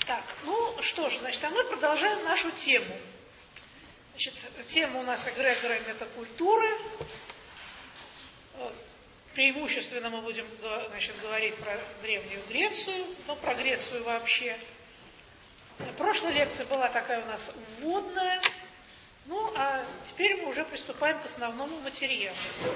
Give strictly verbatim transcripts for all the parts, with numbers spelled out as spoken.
Так, ну что ж, значит, а мы продолжаем нашу тему. Значит, тема у нас эгрегоры метакультуры. Преимущественно мы будем, значит, говорить про Древнюю Грецию, но про Грецию вообще. Прошлая лекция была такая у нас вводная, ну а теперь мы уже приступаем к основному материалу.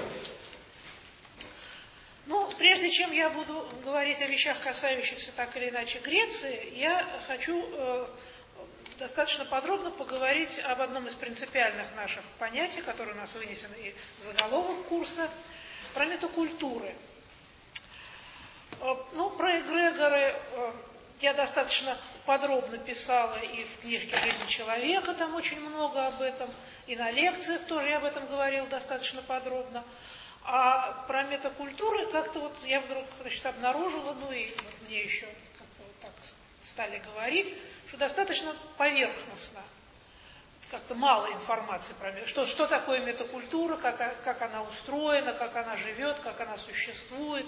Ну, прежде чем я буду говорить о вещах, касающихся так или иначе Греции, я хочу э, достаточно подробно поговорить об одном из принципиальных наших понятий, которое у нас вынесено и в заголовок курса, про метакультуры. Э, ну, про эгрегоры э, я достаточно подробно писала и в книжке «Жизнь человека», там очень много об этом, и на лекциях тоже я об этом говорила достаточно подробно. А про метакультуры как-то вот я вдруг, значит, обнаружила, ну и вот мне еще как-то вот так стали говорить, что достаточно поверхностно, как-то мало информации про метакультуру. Что, что такое метакультура, как, как она устроена, как она живет, как она существует.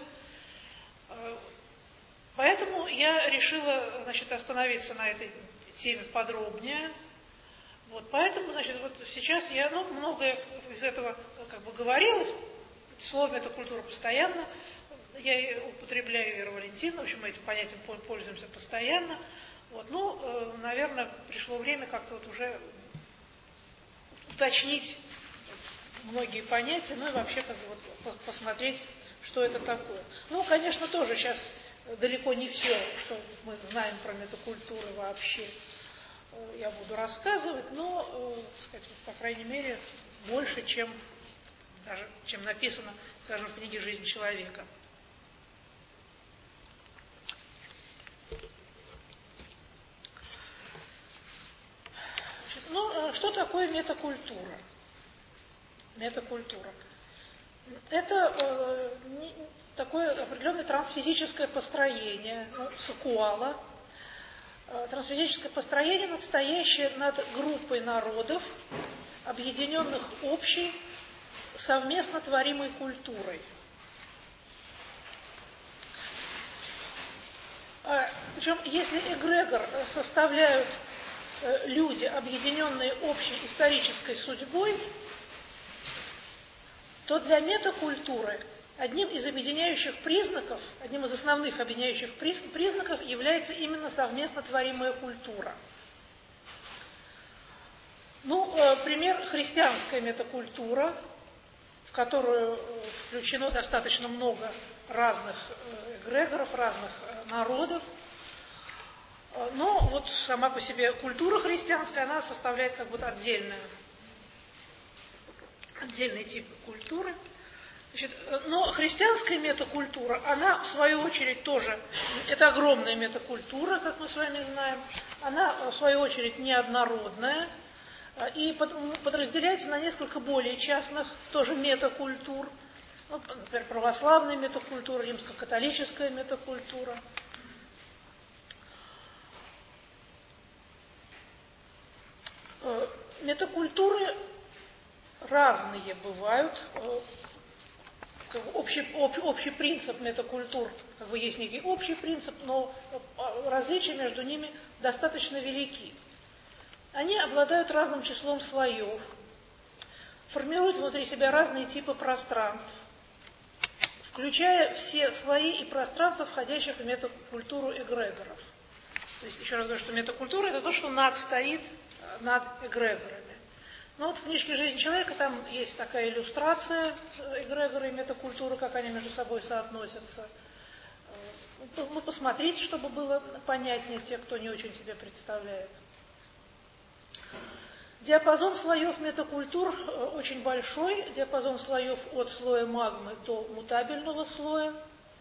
Поэтому я решила, значит, остановиться на этой теме подробнее. Вот, поэтому, значит, вот сейчас я, ну, многое из этого как бы говорилось. Слово метакультура постоянно, я употребляю Вера Валентиновна, в общем, мы этим понятием пользуемся постоянно. Вот, ну, наверное, пришло время как-то вот уже уточнить многие понятия, ну и вообще как бы вот посмотреть, что это такое. Ну, конечно, тоже сейчас далеко не все, что мы знаем про метакультуру вообще, я буду рассказывать, но, так сказать, по крайней мере, больше, чем даже чем написано, скажем, в книге «Жизнь человека». Ну, что такое метакультура? Метакультура. Это э, не, такое определенное трансфизическое построение, ну, сакуала, э, трансфизическое построение, надстоящее над группой народов, объединенных общей, совместно творимой культурой. А, причем, если эгрегор составляют э, люди, объединенные общей исторической судьбой, то для метакультуры одним из объединяющих признаков, одним из основных объединяющих признаков является именно совместно творимая культура. Ну, э, пример христианская метакультура, в которую включено достаточно много разных эгрегоров, разных народов. Но вот сама по себе культура христианская, она составляет как будто отдельную, отдельный тип культуры. Значит, но христианская метакультура, она в свою очередь тоже, это огромная метакультура, как мы с вами знаем, она в свою очередь неоднородная, и подразделяется на несколько более частных тоже метакультур. Ну, например, православная метакультура, римско-католическая метакультура. Метакультуры разные бывают. Общий, общий, общий принцип метакультур, как бы есть некий общий принцип, но различия между ними достаточно велики. Они обладают разным числом слоев, формируют внутри себя разные типы пространств, включая все слои и пространства, входящих в метакультуру эгрегоров. То есть, еще раз говорю, что метакультура – это то, что над стоит над эгрегорами. Но вот в книжке «Жизнь человека» там есть такая иллюстрация эгрегора и метакультуры, как они между собой соотносятся. Ну, посмотрите, чтобы было понятнее те, кто не очень себе представляет. Диапазон слоев метакультур очень большой, диапазон слоев от слоя магмы до мутабельного слоя.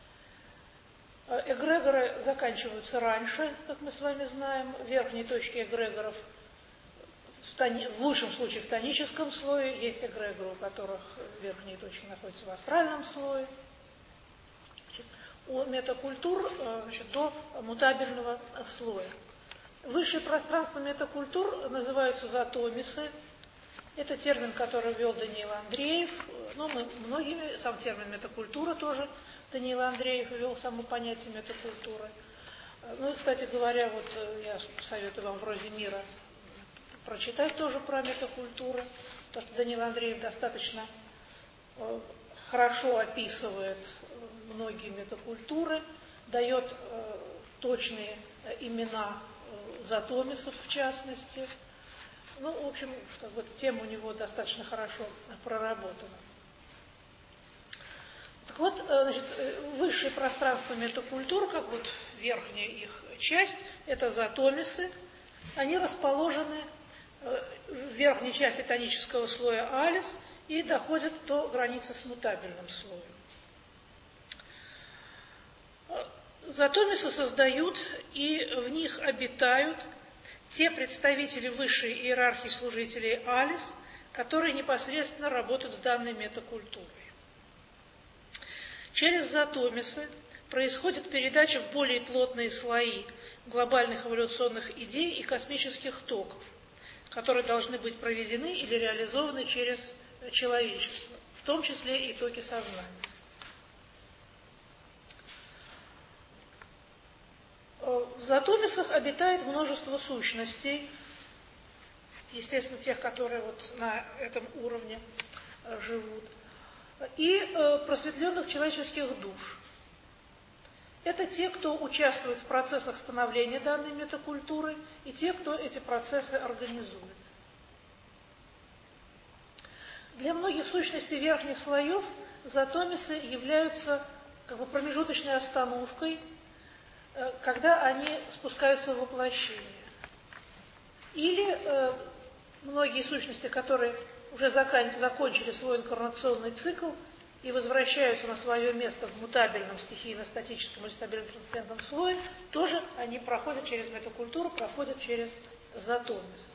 Эгрегоры заканчиваются раньше, как мы с вами знаем, верхние точки эгрегоров, в, тони... в лучшем случае в тоническом слое, есть эгрегоры, у которых верхние точки находятся в астральном слое. Значит, у метакультур, значит, до мутабельного слоя. Высшие пространства метакультур называются затомисы. Это термин, который ввел Даниил Андреев. Ну, мы многими, сам термин метакультура тоже Даниил Андреев ввел само понятие метакультуры. Ну и, кстати говоря, вот я советую вам вроде мира прочитать тоже про метакультуры, потому что Даниил Андреев достаточно хорошо описывает многие метакультуры, дает точные имена затомисов в частности. Ну, в общем, как бы, эта тема у него достаточно хорошо проработана. Так вот, значит, высшее пространство метакультур, как вот верхняя их часть, это затомисы. Они расположены в верхней части тонического слоя алис и доходят до границы с мутабельным слоем. Затомисы создают и в них обитают те представители высшей иерархии служителей алис, которые непосредственно работают с данной метакультурой. Через затомисы происходит передача в более плотные слои глобальных эволюционных идей и космических токов, которые должны быть проведены или реализованы через человечество, в том числе и токи сознания. В затомисах обитает множество сущностей, естественно, тех, которые вот на этом уровне живут, и просветленных человеческих душ. Это те, кто участвует в процессах становления данной метакультуры, и те, кто эти процессы организует. Для многих сущностей верхних слоев затомисы являются как бы промежуточной остановкой, когда они спускаются в воплощение. Или э, многие сущности, которые уже закон, закончили свой инкарнационный цикл и возвращаются на свое место в мутабельном стихийно-статическом или стабильном трансцендентном слое, тоже они проходят через метакультуру, проходят через затомис.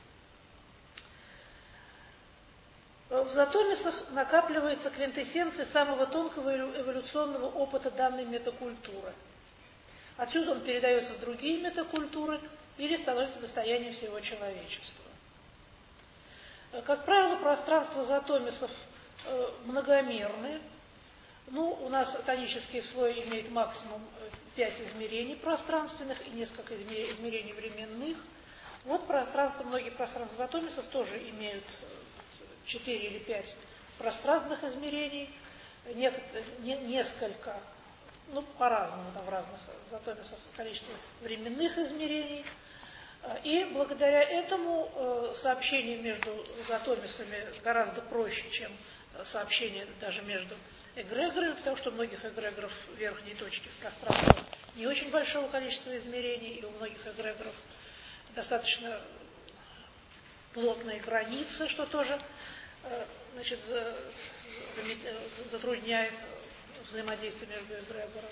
В затомисах накапливается квинтэссенция самого тонкого эволюционного опыта данной метакультуры. Отсюда он передается в другие метакультуры или становится достоянием всего человечества. Как правило, пространство затомисов многомерное. Ну, у нас тонический слой имеет максимум пять измерений пространственных и несколько измерений временных. Вот пространство, многие пространства затомисов тоже имеют четыре или пять пространственных измерений, несколько, ну, по-разному, там в разных затомисах количество временных измерений. И благодаря этому сообщение между затомисами гораздо проще, чем сообщение даже между эгрегорами, потому что у многих эгрегоров верхней точки пространства не очень большого количества измерений, и у многих эгрегоров достаточно плотные границы, что тоже, значит, затрудняет взаимодействие между эгрегорами.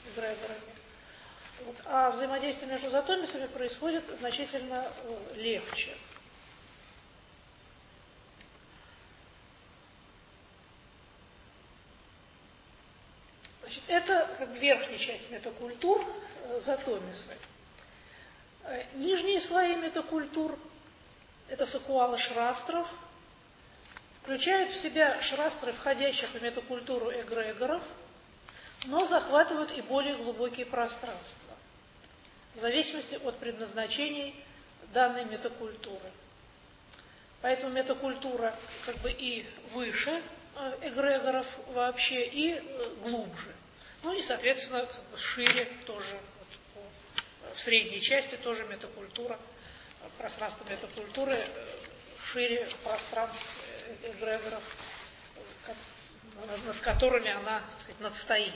Вот. А взаимодействие между затомисами происходит значительно легче. Значит, это как бы верхняя часть метакультур, затомисы. Нижние слои метакультур, это сакуалы шрастров, включают в себя шрастры, входящих в метакультуру эгрегоров, но захватывают и более глубокие пространства, в зависимости от предназначений данной метакультуры. Поэтому метакультура как бы и выше эгрегоров вообще, и глубже. Ну и, соответственно, как бы шире тоже. Вот, в средней части тоже метакультура, пространство метакультуры шире пространств эгрегоров, над которыми она, так сказать, надстоит.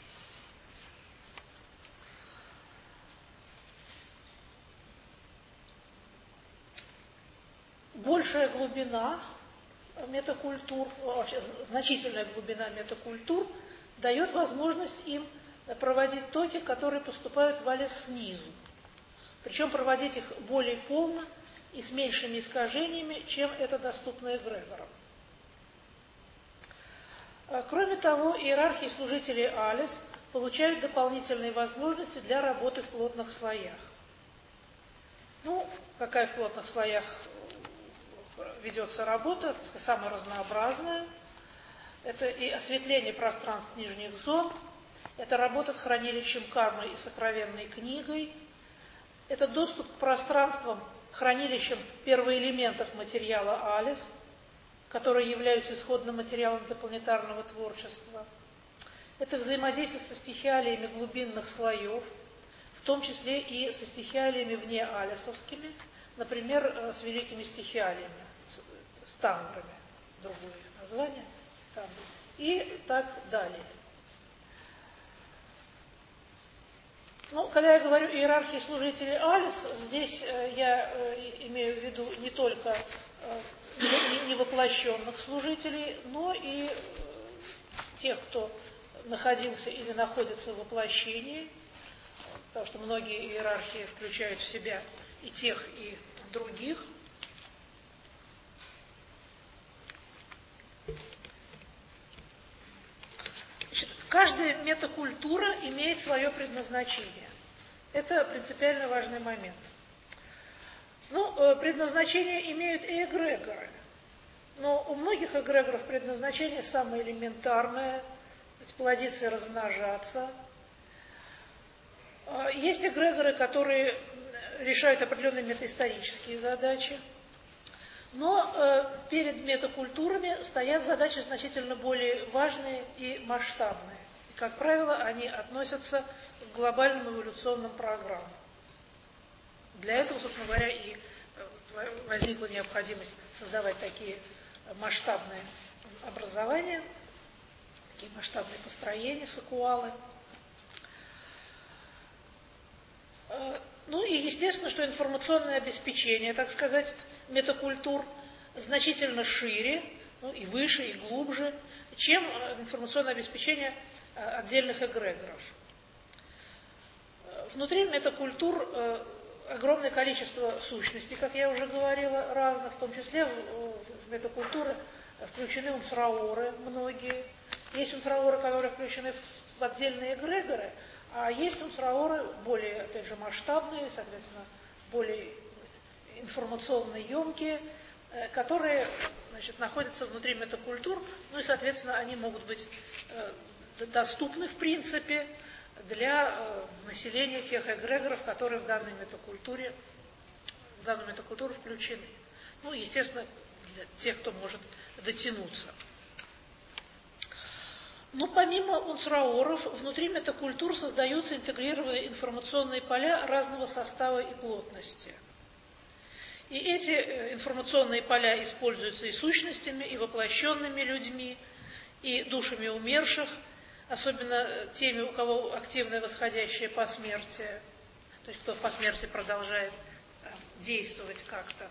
Большая глубина метакультур, вообще значительная глубина метакультур дает возможность им проводить токи, которые поступают в алис снизу. Причем проводить их более полно и с меньшими искажениями, чем это доступно эгрегорам. Кроме того, иерархии служителей алис получают дополнительные возможности для работы в плотных слоях. Ну, какая в плотных слоях ведется работа, так сказать, самая разнообразная. Это и осветление пространств нижних зон, это работа с хранилищем кармы и сокровенной книгой, это доступ к пространствам, хранилищам первоэлементов материала Алис, которые являются исходным материалом для планетарного творчества. Это взаимодействие со стихиалиями глубинных слоев, в том числе и со стихиалиями вне алисовскими, например, с великими стихиалиями, с тандрами, другое их название, тандры, и так далее. Ну, когда я говорю иерархии служителей Алис, здесь э, я э, имею в виду не только э, невоплощенных служителей, но и э, тех, кто находился или находится в воплощении, потому что многие иерархии включают в себя и тех, и других. Значит, каждая метакультура имеет свое предназначение. Это принципиально важный момент. Ну, предназначение имеют и эгрегоры. Но у многих эгрегоров предназначение самое элементарное – плодиться и размножаться. Есть эгрегоры, которые решают определенные метаисторические задачи. Но э, перед метакультурами стоят задачи значительно более важные и масштабные. И, как правило, они относятся к глобальным эволюционным программам. Для этого, собственно говоря, и возникла необходимость создавать такие масштабные образования, такие масштабные построения, сакуалы. Ну и естественно, что информационное обеспечение, так сказать, метакультур значительно шире, ну, и выше, и глубже, чем информационное обеспечение отдельных эгрегоров. Внутри метакультур огромное количество сущностей, как я уже говорила, разных, в том числе в метакультуры включены унцраоры многие. Есть унцраоры, которые включены в отдельные эгрегоры, а есть унцраоры более, опять же, масштабные, соответственно, более информационно емкие, которые, значит, находятся внутри метакультур, ну и, соответственно, они могут быть доступны, в принципе, для населения тех эгрегоров, которые в данной метакультуре, в данную метакультуру включены. Ну, естественно, для тех, кто может дотянуться. Но помимо унцраоров, внутри метакультур создаются интегрированные информационные поля разного состава и плотности. И эти информационные поля используются и сущностями, и воплощенными людьми, и душами умерших, особенно теми, у кого активное восходящее посмертие, то есть кто в посмертии продолжает действовать как-то.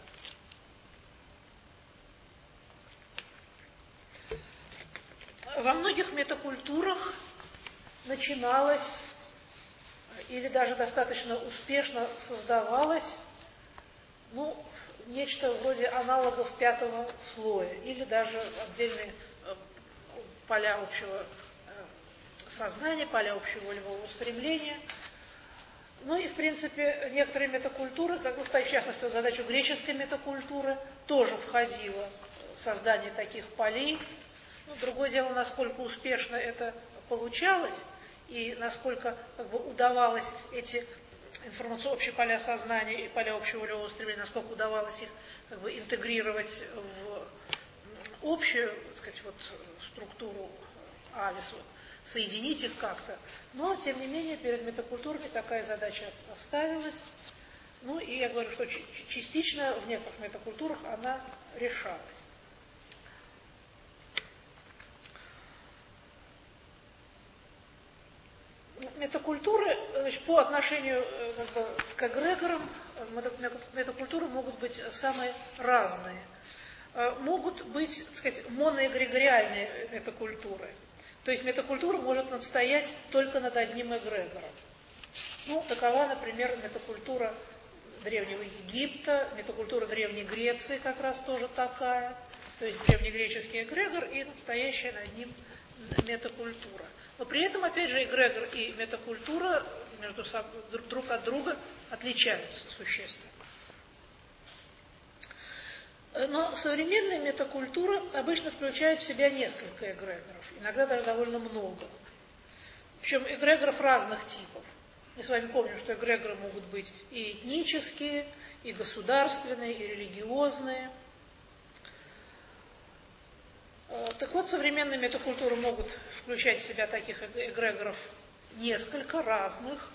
Во многих метакультурах начиналось или даже достаточно успешно создавалось, ну, нечто вроде аналогов пятого слоя, или даже отдельные поля общего сознания, поля общего волевого устремления. Ну и, в принципе, некоторые метакультуры, как, ну, в частности, в задачу греческой метакультуры, тоже входило создание таких полей. Ну, другое дело, насколько успешно это получалось и насколько, как бы, удавалось эти информационные общие поля сознания и поля общего волевого устремления, насколько удавалось их, как бы, интегрировать в общую, так сказать, вот, структуру Алис, соединить их как-то. Но, тем не менее, перед метакультурами такая задача поставилась. Ну и я говорю, что частично в некоторых метакультурах она решалась. Метакультуры, значит, по отношению, как бы, к эгрегорам, метакультуры могут быть самые разные. Могут быть, так сказать, моноэгрегориальные метакультуры. То есть метакультура может настоять только над одним эгрегором. Ну, такова, например, метакультура Древнего Египта, метакультура Древней Греции как раз тоже такая. То есть древнегреческий эгрегор и настоящая над ним метакультура. Но при этом, опять же, эгрегор и метакультура между собой, друг от друга отличаются существенно. Но современная метакультура обычно включает в себя несколько эгрегоров, иногда даже довольно много. Причем эгрегоров разных типов. Мы с вами помним, что эгрегоры могут быть и этнические, и государственные, и религиозные. Так вот, современные метакультуры могут включать в себя таких эгрегоров несколько разных.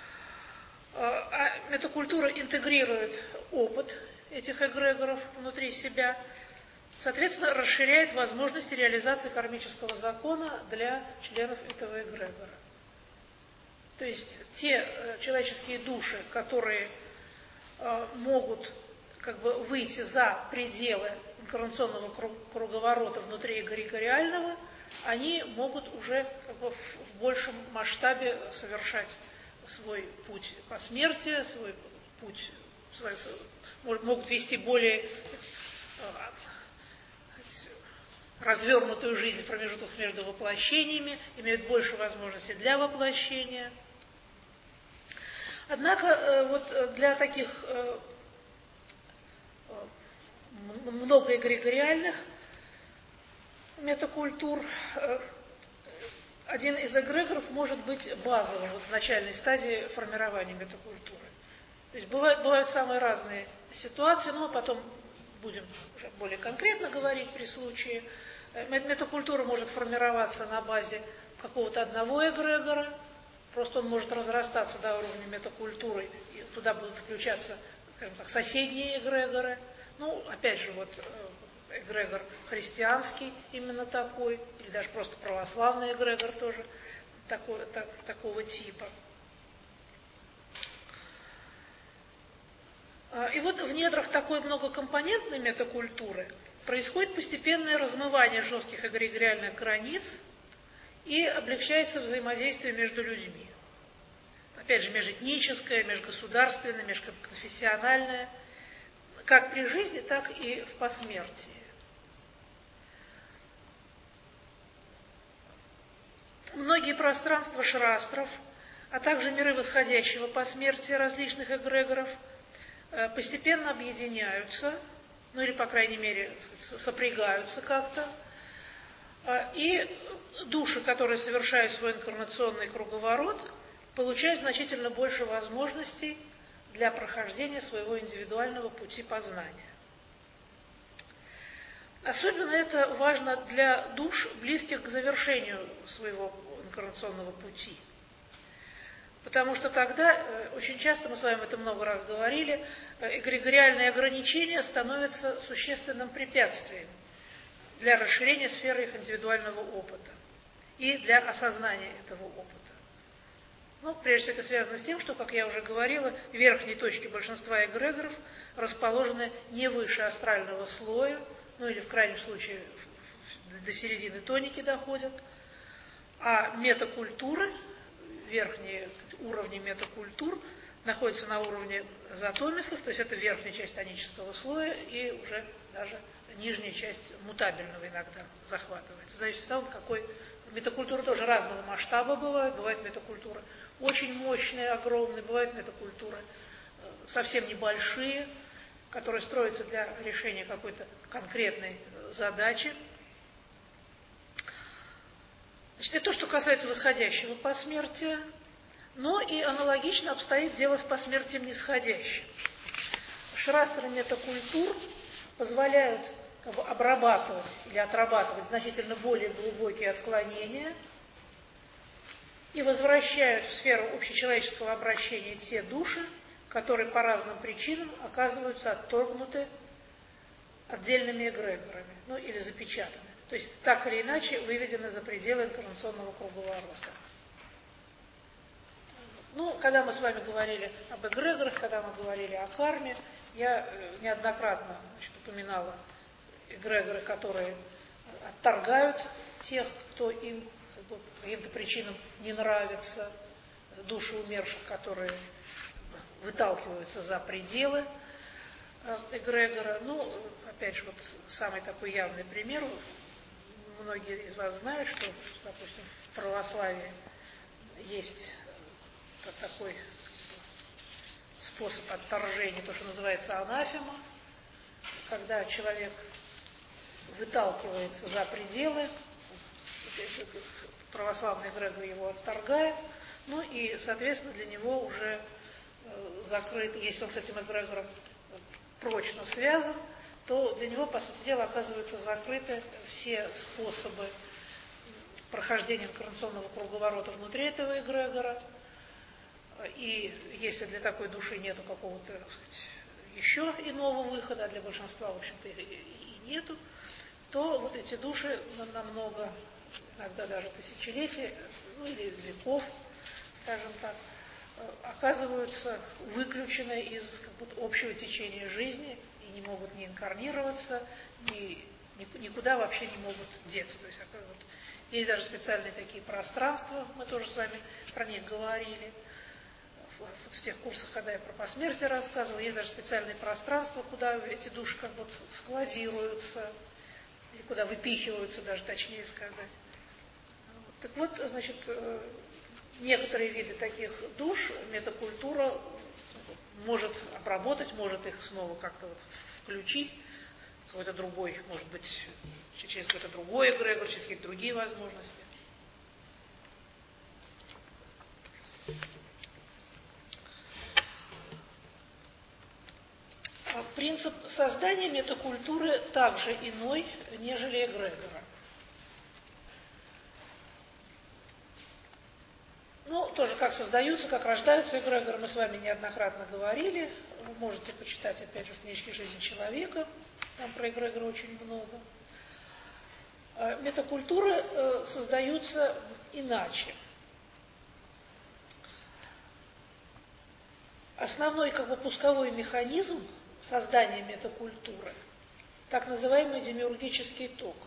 А метакультура интегрирует опыт этих эгрегоров внутри себя, соответственно, расширяет возможности реализации кармического закона для членов этого эгрегора. То есть те человеческие души, которые могут как бы выйти за пределы инкарнационного круговорота внутри эгрегориального, они могут уже как бы в большем масштабе совершать свой путь посмертия, свой путь, свой, могут вести более развернутую жизнь в промежутках между воплощениями, имеют больше возможностей для воплощения. Однако вот для таких многоэгрегориальных метакультур один из эгрегоров может быть базовым вот в начальной стадии формирования метакультуры. То есть бывают, бывают самые разные ситуации, но потом будем уже более конкретно говорить при случае. Метакультура может формироваться на базе какого-то одного эгрегора, просто он может разрастаться до уровня метакультуры, и туда будут включаться, скажем так, соседние эгрегоры. Ну, опять же, вот эгрегор христианский именно такой, или даже просто православный эгрегор тоже такой, так, такого типа. И вот в недрах такой многокомпонентной метакультуры происходит постепенное размывание жестких эгрегориальных границ и облегчается взаимодействие между людьми. Опять же, межэтническое, межгосударственное, межконфессиональное, как при жизни, так и в посмертии. Многие пространства шрастров, а также миры восходящего посмертия различных эгрегоров постепенно объединяются, ну или, по крайней мере, сопрягаются как-то, и души, которые совершают свой инкарнационный круговорот, получают значительно больше возможностей для прохождения своего индивидуального пути познания. Особенно это важно для душ, близких к завершению своего инкарнационного пути. Потому что тогда, очень часто, мы с вами это много раз говорили, эгрегориальные ограничения становятся существенным препятствием для расширения сферы их индивидуального опыта и для осознания этого опыта. Ну, прежде всего, это связано с тем, что, как я уже говорила, верхние точки большинства эгрегоров расположены не выше астрального слоя, ну или в крайнем случае до середины тоники доходят, а метакультуры, верхние уровни метакультур, находятся на уровне затомисов, то есть это верхняя часть тонического слоя и уже даже нижняя часть мутабельного иногда захватывается. В зависимости от того, какой метакультуры тоже разного масштаба бывают. Бывают метакультуры очень мощные, огромные, бывают метакультуры совсем небольшие, которые строятся для решения какой-то конкретной задачи. Значит, это то, что касается восходящего посмертия, но и аналогично обстоит дело с посмертием нисходящим. Шрастры метакультур позволяют как бы обрабатывать или отрабатывать значительно более глубокие отклонения и возвращают в сферу общечеловеческого обращения те души, которые по разным причинам оказываются отторгнуты отдельными эгрегорами, ну или запечатаны. То есть так или иначе выведены за пределы инкарнационного круговорота. Ну, когда мы с вами говорили об эгрегорах, когда мы говорили о карме, я неоднократно, значит, упоминала эгрегоры, которые отторгают тех, кто им как бы, по каким-то причинам не нравится, души умерших, которые выталкиваются за пределы эгрегора. Ну, опять же, вот самый такой явный пример. Многие из вас знают, что, допустим, в православии есть такой способ отторжения, то, что называется анафема, когда человек выталкивается за пределы, православный эгрегор его отторгает, ну и, соответственно, для него уже закрыт, если он с этим эгрегором прочно связан, то для него, по сути дела, оказываются закрыты все способы прохождения инкарнационного круговорота внутри этого эгрегора. И если для такой души нету какого-то, так сказать, еще иного выхода, а для большинства, в общем-то, и нету, то вот эти души намного, иногда даже тысячелетий, ну или веков, скажем так, оказываются выключены из как будто общего течения жизни и не могут ни инкарнироваться, ни, никуда вообще не могут деться. То есть вот, есть даже специальные такие пространства, мы тоже с вами про них говорили, в, в тех курсах, когда я про посмертие рассказывала, есть даже специальные пространства, куда эти души как будто складируются, или куда выпихиваются, даже точнее сказать. Вот. Так вот, значит, некоторые виды таких душ метакультура может обработать, может их снова как-то вот включить, какой-то другой, может быть, через какой-то другой эгрегор, через какие-то другие возможности. Принцип создания метакультуры также иной, нежели эгрегора. Ну, тоже как создаются, как рождаются эгрегоры, мы с вами неоднократно говорили. Вы можете почитать, опять же, в книжке «Жизнь человека», там про эгрегоры очень много. Метакультуры создаются иначе. Основной как бы пусковой механизм создания метакультуры – так называемый демиургический ток.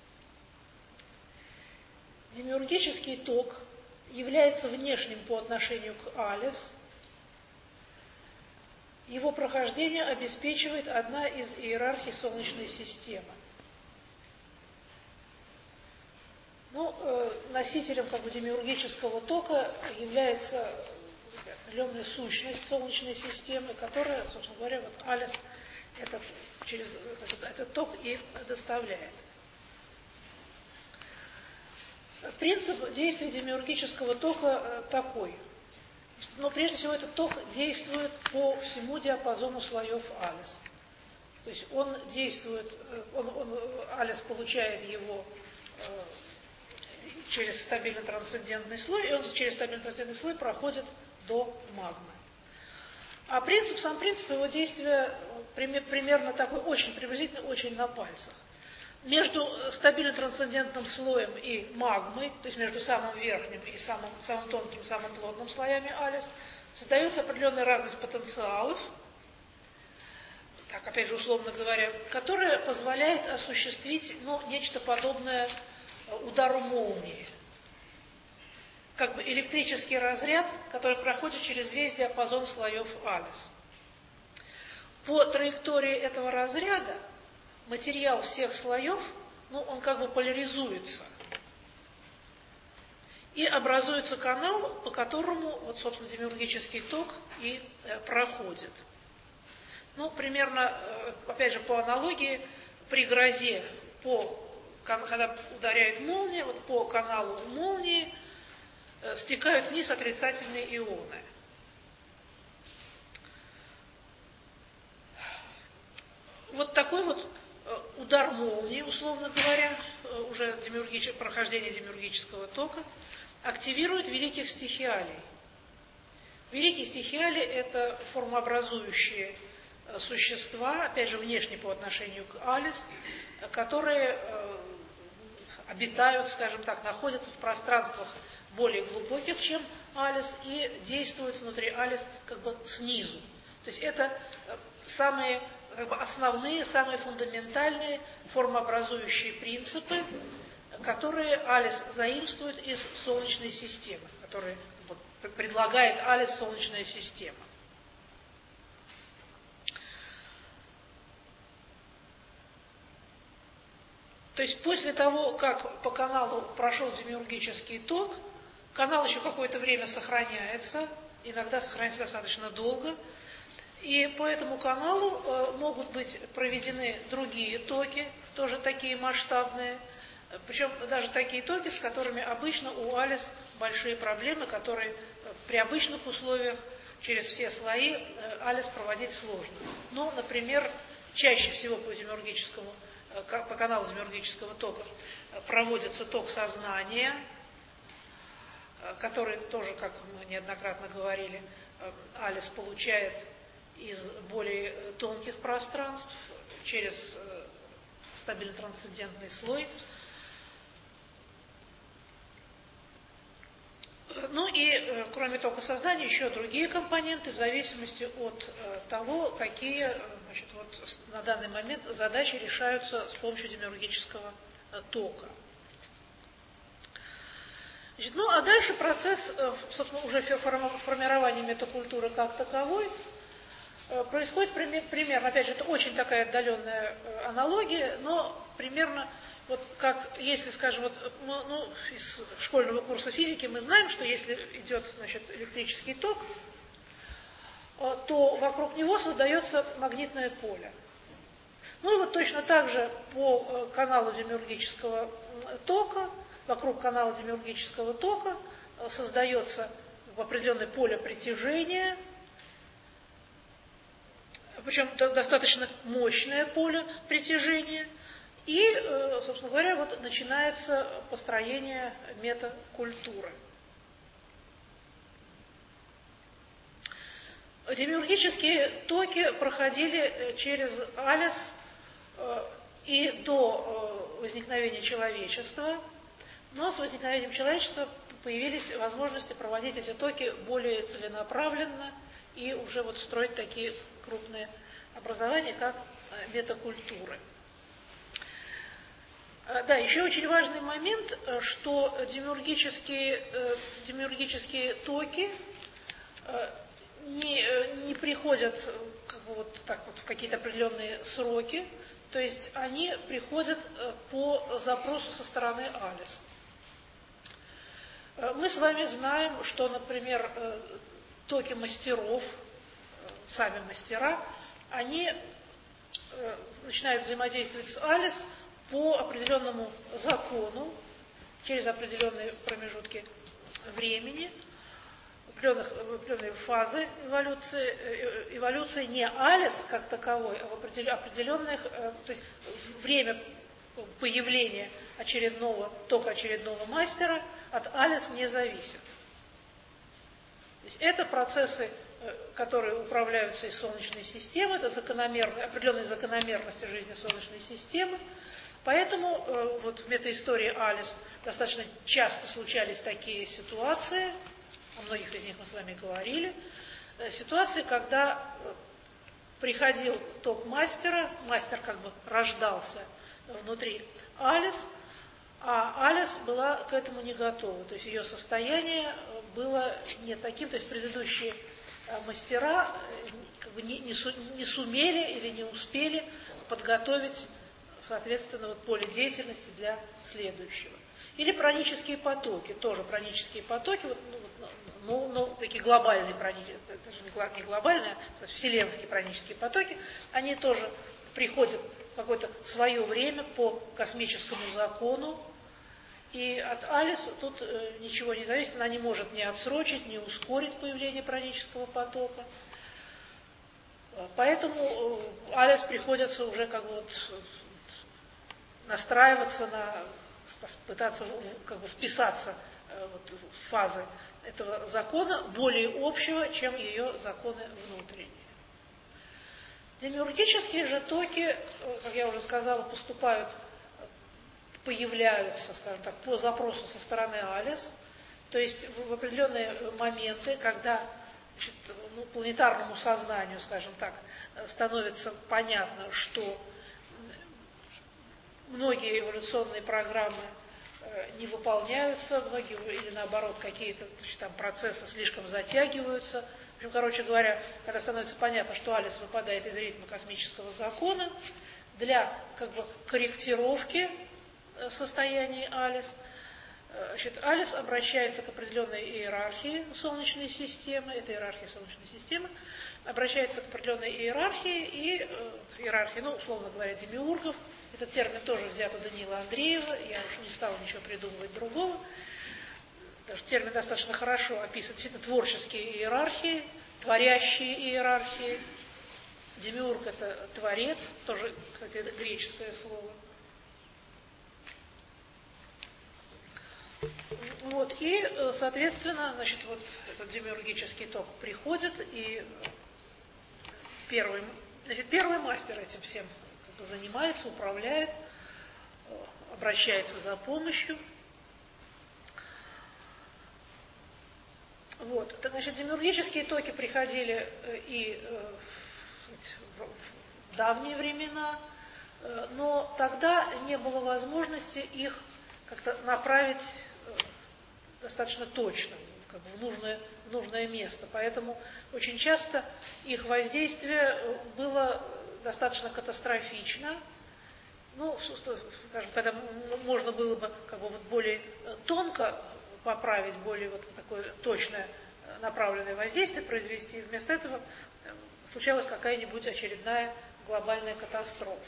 Демиургический ток является внешним по отношению к Алис. Его прохождение обеспечивает одна из иерархий Солнечной системы. Ну, э, носителем как бы демиургического тока является определенная сущность Солнечной системы, которая, собственно говоря, вот Алис это, через этот, этот ток и доставляет. Принцип действия демиургического тока такой. Но прежде всего этот ток действует по всему диапазону слоев Алис. То есть он действует, он, он, Алис получает его э, через стабильно-трансцендентный слой, и он через стабильно-трансцендентный слой проходит до магмы. А принцип, сам принцип его действия примерно такой, очень приблизительно, очень на пальцах. Между стабильно-трансцендентным слоем и магмой, то есть между самым верхним и самым, самым тонким, самым плотным слоями Алис, создается определенная разность потенциалов, так, опять же, условно говоря, которая позволяет осуществить ну, нечто подобное удару молнии. Как бы электрический разряд, который проходит через весь диапазон слоев Алис. По траектории этого разряда материал всех слоев, ну, он как бы поляризуется. И образуется канал, по которому, вот, собственно, демиургический ток и э, проходит. Ну, примерно, э, опять же, по аналогии, при грозе, по, когда ударяет молния, вот по каналу молнии э, стекают вниз отрицательные ионы. Вот такой вот удар молнии, условно говоря, уже демиургич... прохождение демиургического тока, активирует великих стихиалий. Великие стихиалии – это формообразующие существа, опять же, внешне по отношению к Алис, которые э, обитают, скажем так, находятся в пространствах более глубоких, чем Алис, и действуют внутри Алис как бы снизу. То есть это самые как бы основные, самые фундаментальные формообразующие принципы, которые Алис заимствует из Солнечной системы, которые вот, предлагает Алис Солнечная система. То есть после того, как по каналу прошел демиургический ток, канал еще какое-то время сохраняется, иногда сохраняется достаточно долго, и по этому каналу э, могут быть проведены другие токи, тоже такие масштабные, Причем даже такие токи, с которыми обычно у Алис большие проблемы, которые при обычных условиях через все слои Алис проводить сложно. Ну, например, чаще всего по демиургическому, по каналу демиургического тока проводится ток сознания, который тоже, как мы неоднократно говорили, Алис получает из более тонких пространств через стабильно-трансцендентный слой. Ну и кроме тока сознания еще другие компоненты в зависимости от того, какие, значит, вот, на данный момент задачи решаются с помощью демиургического тока. Значит, ну а дальше процесс, собственно, уже формирования метакультуры как таковой происходит примерно, опять же, это очень такая отдаленная аналогия, но примерно вот как, если, скажем, вот, ну, ну, из школьного курса физики мы знаем, что если идет, значит, электрический ток, то вокруг него создается магнитное поле. Ну и вот точно так же по каналу демиургического тока, вокруг канала демиургического тока создается определенное поле притяжения, причем достаточно мощное поле притяжения, и, собственно говоря, вот начинается построение метакультуры. Демиургические токи проходили через Алис и до возникновения человечества, но с возникновением человечества появились возможности проводить эти токи более целенаправленно и уже вот строить такие крупные образования, как метакультуры. Да, еще очень важный момент, что демиургические, демиургические токи не, не приходят как бы вот так вот в какие-то определенные сроки, то есть они приходят по запросу со стороны Алис. Мы с вами знаем, что, например, токи мастеров, сами мастера, они начинают взаимодействовать с Алис по определенному закону, через определенные промежутки времени, определенные фазы эволюции, эволюции не Алис как таковой, а в определенных, то есть время появления очередного, тока очередного мастера от Алис не зависит. То есть это процессы, которые управляются из Солнечной системы, это закономерные, определенные закономерности жизни Солнечной системы. Поэтому э, вот в метаистории Алис достаточно часто случались такие ситуации, о многих из них мы с вами говорили, э, ситуации, когда э, приходил ток мастера, мастер как бы рождался внутри Алис, а Алис была к этому не готова, то есть ее состояние было не таким, то есть предыдущие э, мастера э, как бы не, не, су, не сумели или не успели подготовить, соответственно, вот поле деятельности для следующего. Или пранические потоки, тоже пранические потоки, вот, ну, ну, ну, такие глобальные пранические, это же не глобальные, а вселенские пранические потоки, они тоже приходят в какое-то свое время по космическому закону, и от Алис тут э, ничего не зависит, она не может ни отсрочить, ни ускорить появление пранического потока. Поэтому э, Алис приходится уже как бы вот настраиваться на, пытаться как бы вписаться вот, в фазы этого закона более общего, чем ее законы внутренние. Демиургические же токи, как я уже сказала, поступают, появляются, скажем так, по запросу со стороны Алис, то есть в определенные моменты, когда, значит, ну, планетарному сознанию, скажем так, становится понятно, что многие эволюционные программы э, не выполняются, многие или наоборот какие-то там процессы слишком затягиваются. В общем, короче говоря, когда становится понятно, что Алис выпадает из ритма космического закона, для как бы корректировки э, состояния Алис, э, значит, Алис обращается к определенной иерархии Солнечной системы, это иерархия Солнечной системы, обращается к определенной иерархии и э, иерархии, ну, условно говоря, демиургов, Этот термин тоже взят у Даниила Андреева, я уж не стала ничего придумывать другого. Даже термин достаточно хорошо описывает действительно творческие иерархии, творящие иерархии. Демиург – это творец, тоже, кстати, это греческое слово. Вот, и, соответственно, значит, вот этот демиургический ток приходит, и первый, значит, первый мастер этим всем как бы занимается, управляет, обращается за помощью. Вот, так, значит, демиургические токи приходили и в давние времена, но тогда не было возможности их как-то направить достаточно точно, как бы в нужное, в нужное место. Поэтому очень часто их воздействие было достаточно катастрофично. Ну, скажем, когда можно было бы как бы вот более тонко поправить, более вот такое точное направленное воздействие произвести, вместо этого случалась какая-нибудь очередная глобальная катастрофа.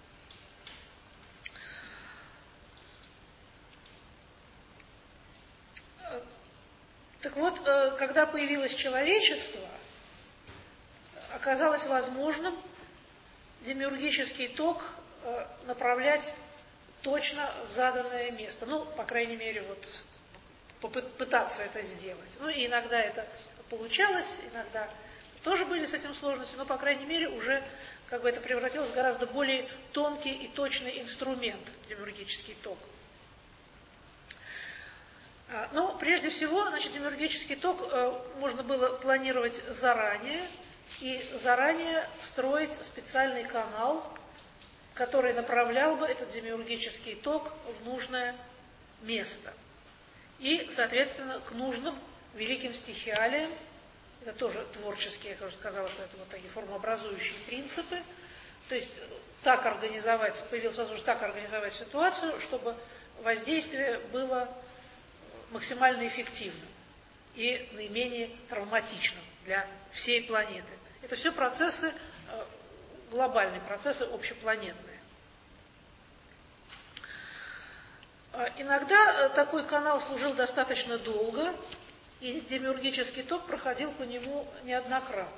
Так вот, когда появилось человечество, оказалось возможным демиургический ток направлять точно в заданное место. Ну, по крайней мере, вот попытаться это сделать. Ну, и иногда это получалось, иногда тоже были с этим сложности, но, по крайней мере, уже как бы это превратилось в гораздо более тонкий и точный инструмент, демиургический ток. Но прежде всего, значит, демиургический ток можно было планировать заранее и заранее строить специальный канал, который направлял бы этот демиургический ток в нужное место. И, соответственно, к нужным великим стихиалиям, это тоже творческие, я уже сказала, что это вот такие формообразующие принципы, то есть так организовать, появилась возможность так организовать ситуацию, чтобы воздействие было максимально эффективным и наименее травматичным для всей планеты. Это все процессы, глобальные процессы, общепланетные. Иногда такой канал служил достаточно долго, и демиургический ток проходил по нему неоднократно.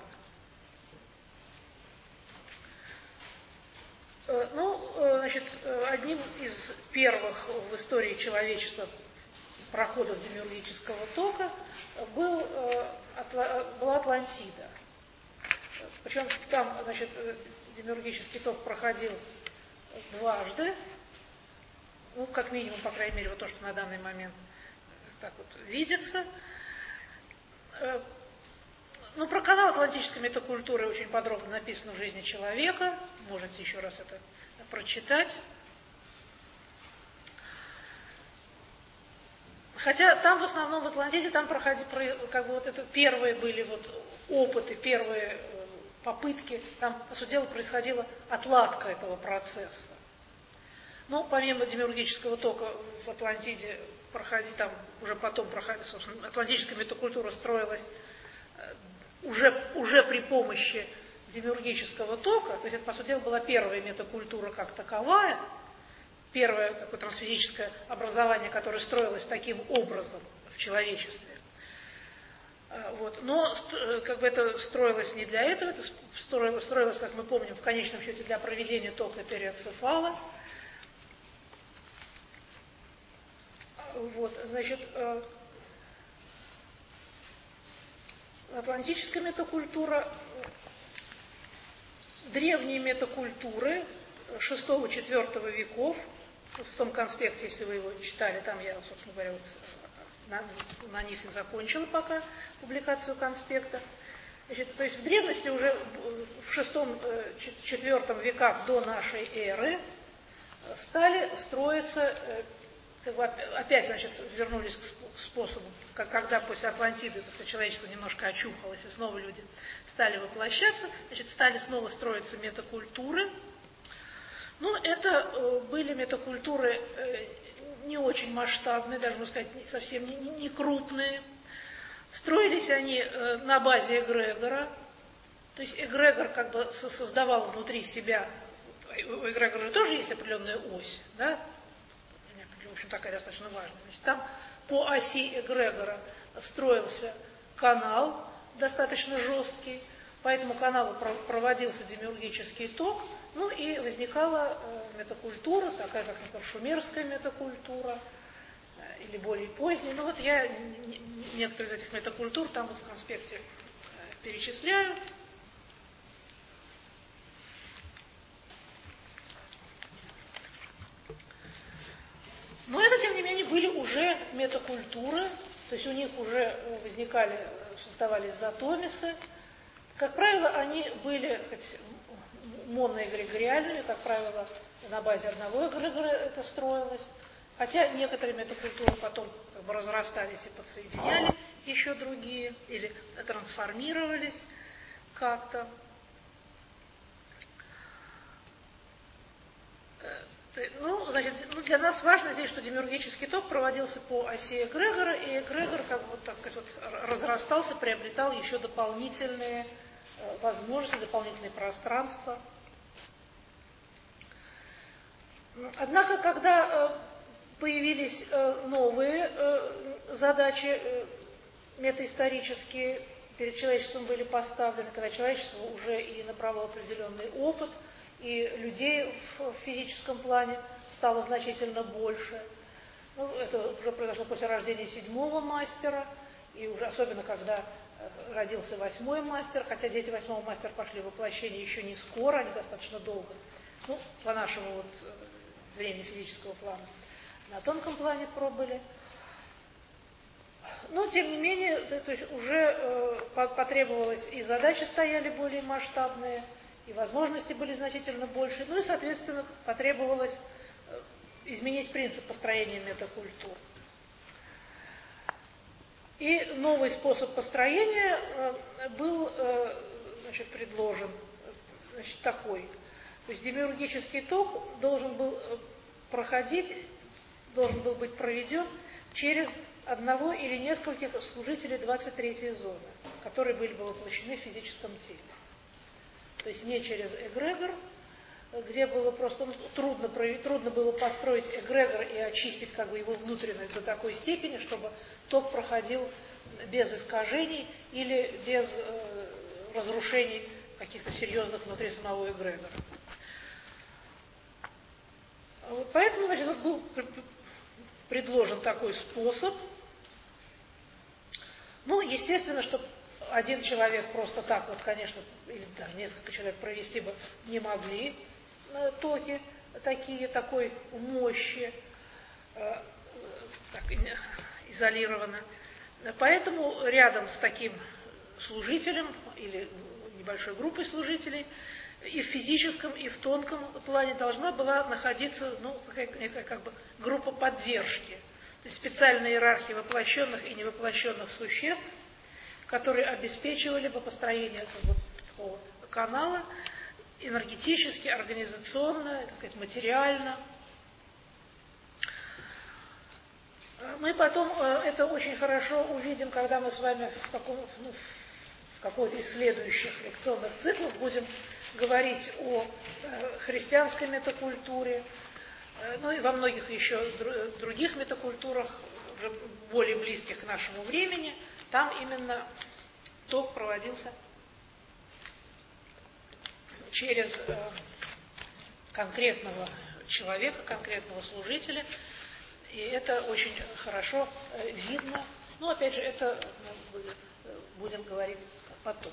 Ну, значит, одним из первых в истории человечества проходов демиургического тока был, была Атлантида. Причем там, значит, демиургический ток проходил дважды, ну, как минимум, по крайней мере, вот то, что на данный момент так вот видится. Ну, про канал атлантической метакультуры очень подробно написано в «Жизни человека», можете еще раз это прочитать. Хотя там в основном в Атлантиде там проходили, как бы вот это первые были вот опыты, первые попытки, там, по сути дела, происходила отладка этого процесса. Ну, помимо демиургического тока в Атлантиде проходи, там уже потом проходит, собственно, атлантическая метакультура строилась уже, уже при помощи демиургического тока, то есть это, по сути дела, была первая метакультура как таковая, первое такое трансфизическое образование, которое строилось таким образом в человечестве. Вот. Но как бы это строилось не для этого, это строилось, строилось, как мы помним, в конечном счете для проведения тока этериоцефала. Вот, значит, атлантическая метакультура, древние метакультуры шестого-четвёртого веков, в том конспекте, если вы его читали, там я, собственно говоря, вот на, на них и закончила пока публикацию конспекта. Значит, то есть в древности уже в шестом-четвёртом веках до нашей эры стали строиться, как бы опять, значит, вернулись к способу, как, когда после Атлантиды, так сказать, человечество немножко очухалось, и снова люди стали воплощаться, значит, стали снова строиться метакультуры. Ну, это были метакультуры не очень масштабные, даже, можно сказать, совсем не, не крупные. Строились они на базе эгрегора, то есть эгрегор как бы создавал внутри себя у эгрегора тоже есть определенная ось, да, в общем, такая достаточно важная. Значит, там по оси эгрегора строился канал достаточно жесткий, по этому каналу проводился демиургический ток, ну и возникала метакультура, такая как, например, шумерская метакультура, или более поздние. Ну вот я некоторые из этих метакультур там вот в конспекте перечисляю. Но это, тем не менее, были уже метакультуры, то есть у них уже возникали, создавались затомисы. Как правило, они были, так сказать, моноэгрегориальными, как правило, на базе одного эгрегора это строилось. Хотя некоторые метакультуры потом как бы разрастались и подсоединяли еще другие, или трансформировались как-то. Ну, значит, ну, для нас важно здесь, что демиургический ток проводился по оси эгрегора, и эгрегор как бы, так сказать, вот, разрастался, приобретал еще дополнительные э, возможности, дополнительные пространства. Однако, когда э, появились э, новые э, задачи э, метаисторические, перед человечеством были поставлены, когда человечество уже и набрало определенный опыт, и людей в физическом плане стало значительно больше. Ну, это уже произошло после рождения седьмого мастера, и уже особенно когда родился восьмой мастер, хотя дети восьмого мастера пошли в воплощение еще не скоро, они достаточно долго, ну, по нашему вот времени физического плана, на тонком плане пробыли. Но, тем не менее, то есть уже э, потребовалось, и задачи стояли более масштабные, и возможности были значительно больше, ну и, соответственно, потребовалось э, изменить принцип построения метакультур. И новый способ построения э, был э, значит, предложен, значит, такой. То есть демиургический ток должен был проходить, должен был быть проведен через одного или нескольких служителей двадцать третьей зоны, которые были бы воплощены в физическом теле. То есть не через эгрегор, где было просто ну, трудно, трудно было построить эгрегор и очистить как бы его внутренность до такой степени, чтобы ток проходил без искажений или без э, разрушений каких-то серьезных внутри самого эгрегора. Поэтому, значит, был предложен такой способ. Ну, естественно, что один человек просто так вот, конечно, или даже несколько человек провести бы не могли э, токи такие, такой мощи, э, так, изолированно. Поэтому рядом с таким служителем или небольшой группой служителей и в физическом, и в тонком плане должна была находиться, ну, некая как бы группа поддержки. То есть специальная иерархия воплощенных и невоплощенных существ, которые обеспечивали бы построение как бы, такого канала энергетически, организационно, так сказать, материально. Мы потом это очень хорошо увидим, когда мы с вами в, каком, ну, в какой-то из следующих лекционных циклов будем говорить о христианской метакультуре, ну и во многих еще других метакультурах, уже более близких к нашему времени. Там именно ток проводился через э, конкретного человека, конкретного служителя. И это очень хорошо э, видно. Ну, опять же, это мы будем говорить потом.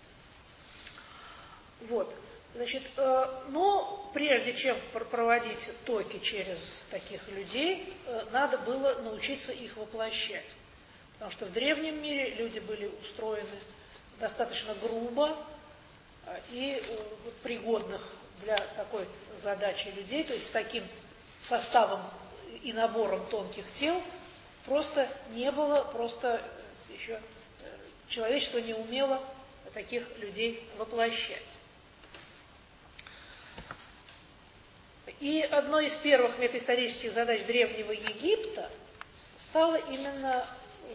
Вот. Значит, э, но прежде чем проводить токи через таких людей, э, надо было научиться их воплощать. Потому что в древнем мире люди были устроены достаточно грубо э, и э, пригодных для такой задачи людей, то есть с таким составом и набором тонких тел просто не было, просто еще человечество не умело таких людей воплощать. И одной из первых метаисторических задач Древнего Египта стало именно вот,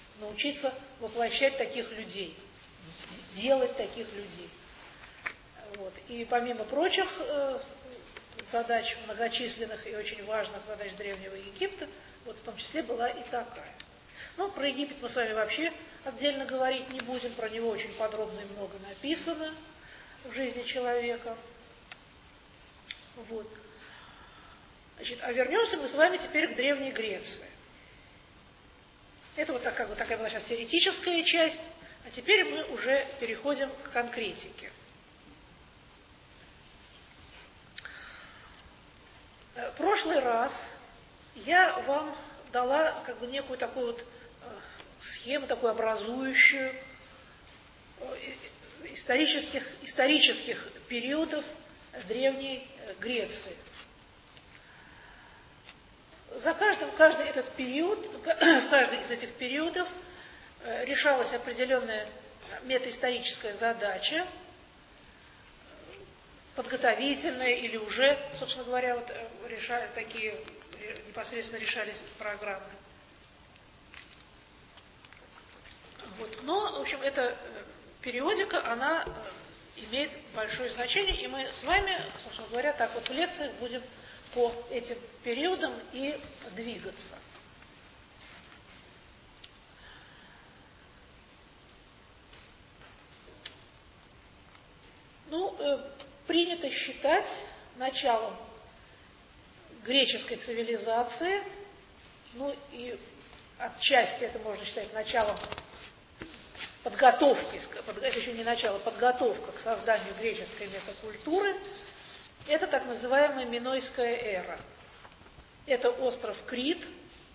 научиться воплощать таких людей, делать таких людей. Вот. И помимо прочих э, задач, многочисленных и очень важных задач Древнего Египта, вот в том числе была и такая. Но про Египет мы с вами вообще отдельно говорить не будем, про него очень подробно и много написано в жизни человека. Вот. Значит, а вернемся мы с вами теперь к Древней Греции. Это вот так, как бы, такая была сейчас теоретическая часть, а теперь мы уже переходим к конкретике. В прошлый раз я вам дала как бы некую такую вот схему, такую образующую исторических, исторических периодов Древней Греции. За каждым, каждый этот период, в каждый из этих периодов решалась определенная метаисторическая задача, подготовительная или уже, собственно говоря, вот решали, такие непосредственно решались программы. Вот. Но, в общем, эта периодика, она имеет большое значение, и мы с вами, собственно говоря, так вот в лекциях будем по этим периодам и двигаться. Ну, э, принято считать началом греческой цивилизации, ну и отчасти это можно считать началом подготовки, это еще не начало, подготовка к созданию греческой метакультуры, это так называемая Минойская эра. Это остров Крит.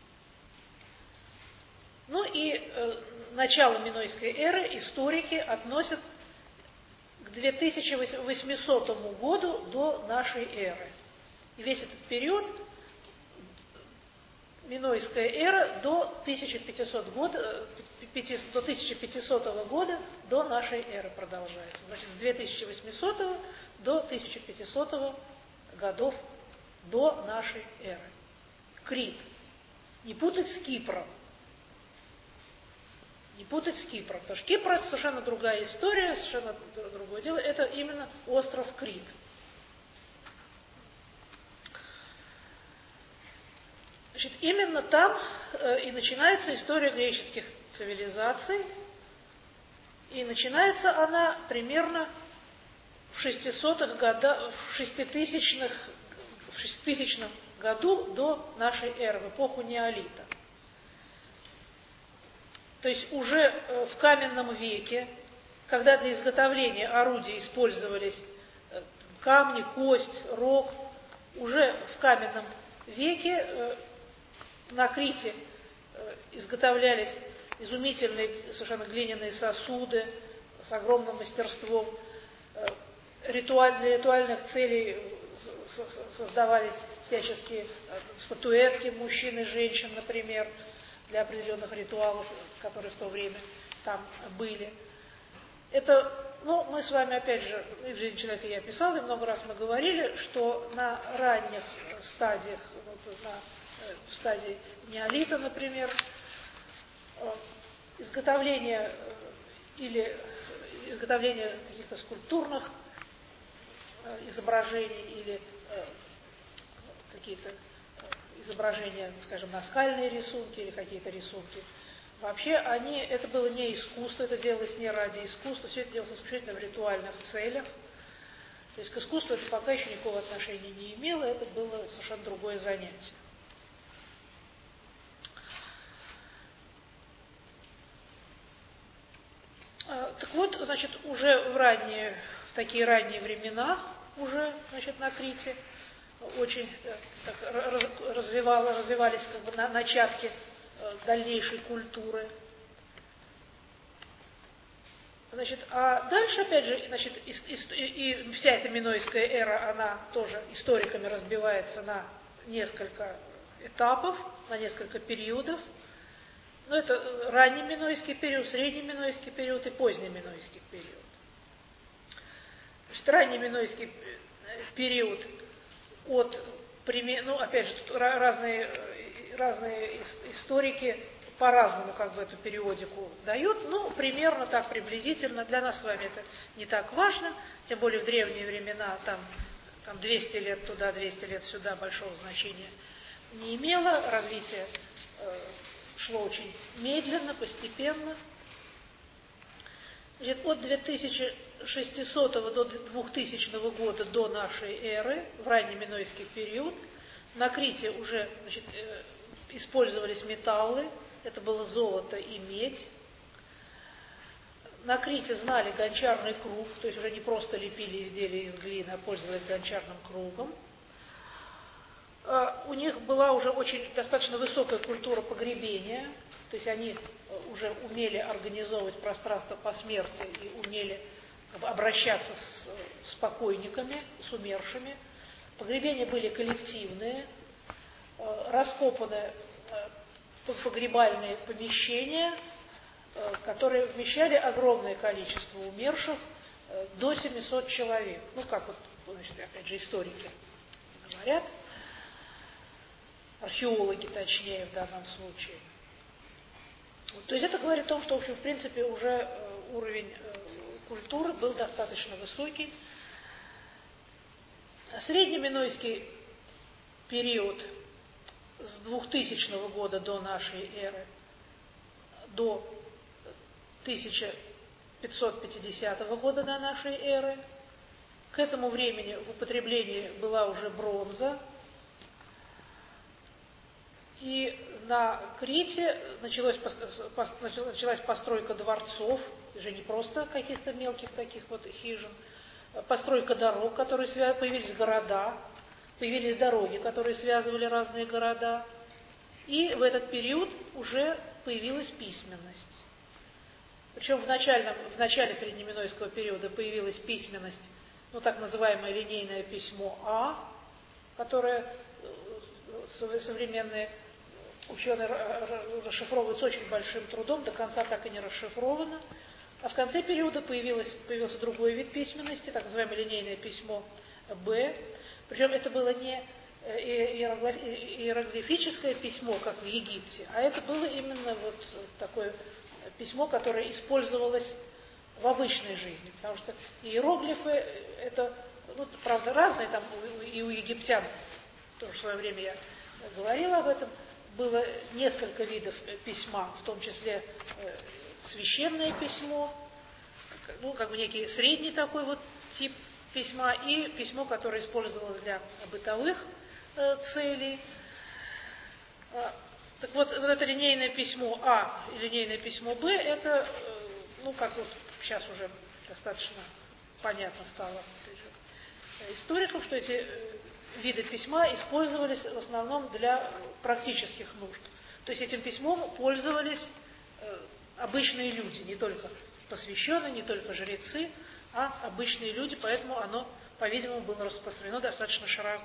Ну и э, начало Минойской эры историки относят к две тысячи восьмисотому году до нашей эры. И весь этот период, Минойская эра, до тысяча пятисотого года, до тысяча пятисотого года до нашей эры продолжается. Значит, с две тысячи восьмисотого до тысяча пятисотого годов до нашей эры. Крит. Не путать с Кипром. Не путать с Кипром. Потому что Кипр — это совершенно другая история, совершенно другое дело. Это именно остров Крит. Значит, именно там э, и начинается история греческих цивилизаций. И начинается она примерно в шестисотых годах, в шеститысячных, в шеститысячном году до нашей эры, в эпоху неолита. То есть уже в каменном веке, когда для изготовления орудий использовались камни, кость, рог, уже в каменном веке на Крите изготовлялись изумительные совершенно глиняные сосуды с огромным мастерством. Ритуаль, для ритуальных целей создавались всяческие статуэтки мужчин и женщин, например, для определенных ритуалов, которые в то время там были. Это, ну, мы с вами, опять же, и в жизни человека я писала, и много раз мы говорили, что на ранних стадиях, вот, на, в стадии неолита, например, изготовление или изготовление каких-то скульптурных изображений или какие-то изображения, скажем, наскальные рисунки или какие-то рисунки. Вообще они, это было не искусство, это делалось не ради искусства, все это делалось исключительно в ритуальных целях. То есть к искусству это пока еще никакого отношения не имело, это было совершенно другое занятие. Так вот, значит, уже в ранние, в такие ранние времена, уже, значит, на Крите очень так, развивало, развивались как бы на, начатки дальнейшей культуры. Значит, а дальше, опять же, значит, и, и, и вся эта Минойская эра, она тоже историками разбивается на несколько этапов, на несколько периодов. Ну, это ранний Минойский период, средний Минойский период и поздний Минойский период. Значит, ранний Минойский период от, ну, опять же, тут разные, разные историки по-разному как бы эту периодику дают, ну, примерно так, приблизительно. Для нас с вами это не так важно, тем более в древние времена там, там двести лет туда, двести лет сюда большого значения не имело, развитие э, шло очень медленно, постепенно. Значит, от две тысячи шестисотого до двухтысячного года до нашей эры, в раннеминойский период, на Крите уже, значит, э, использовались металлы, это было золото и медь. На Крите знали гончарный круг, то есть уже не просто лепили изделия из глины, а пользовались гончарным кругом. У них была уже очень достаточно высокая культура погребения, то есть они уже умели организовывать пространство посмертия и умели как бы обращаться с, с покойниками, с умершими. Погребения были коллективные, раскопаны погребальные помещения, которые вмещали огромное количество умерших, до семисот человек. Ну, как вот, значит, опять же, историки говорят, археологи, точнее, в данном случае. То есть это говорит о том, что, в общем, в принципе, уже уровень культуры был достаточно высокий. Среднеминойский период с двухтысячного года до нашей эры до тысяча пятьсот пятидесятого года до нашей эры. К этому времени в употреблении была уже бронза. И на Крите началось, началась постройка дворцов, уже не просто каких-то мелких таких вот хижин, постройка дорог, которые свя... появились города, появились дороги, которые связывали разные города. И в этот период уже появилась письменность. Причем в, начальном, в начале среднеминойского периода появилась письменность, ну, так называемое линейное письмо А, которое современные ученые расшифровывают с очень большим трудом, до конца так и не расшифровано. А в конце периода появилось, появился другой вид письменности, так называемое линейное письмо Б. Причем это было не иероглифическое письмо, как в Египте, а это было именно вот такое письмо, которое использовалось в обычной жизни. Потому что иероглифы, это, ну, правда, разные, там и у египтян, тоже в свое время я говорила об этом, было несколько видов письма, в том числе священное письмо, ну, как бы некий средний такой вот тип письма, и письмо, которое использовалось для бытовых э, целей. Так вот, вот это линейное письмо А и линейное письмо Б, это, э, ну, как вот сейчас уже достаточно понятно стало историкам, что эти э, виды письма использовались в основном для практических нужд. То есть этим письмом пользовались э, обычные люди, не только посвященные, не только жрецы, а обычные люди, поэтому оно, по-видимому, было распространено достаточно широко.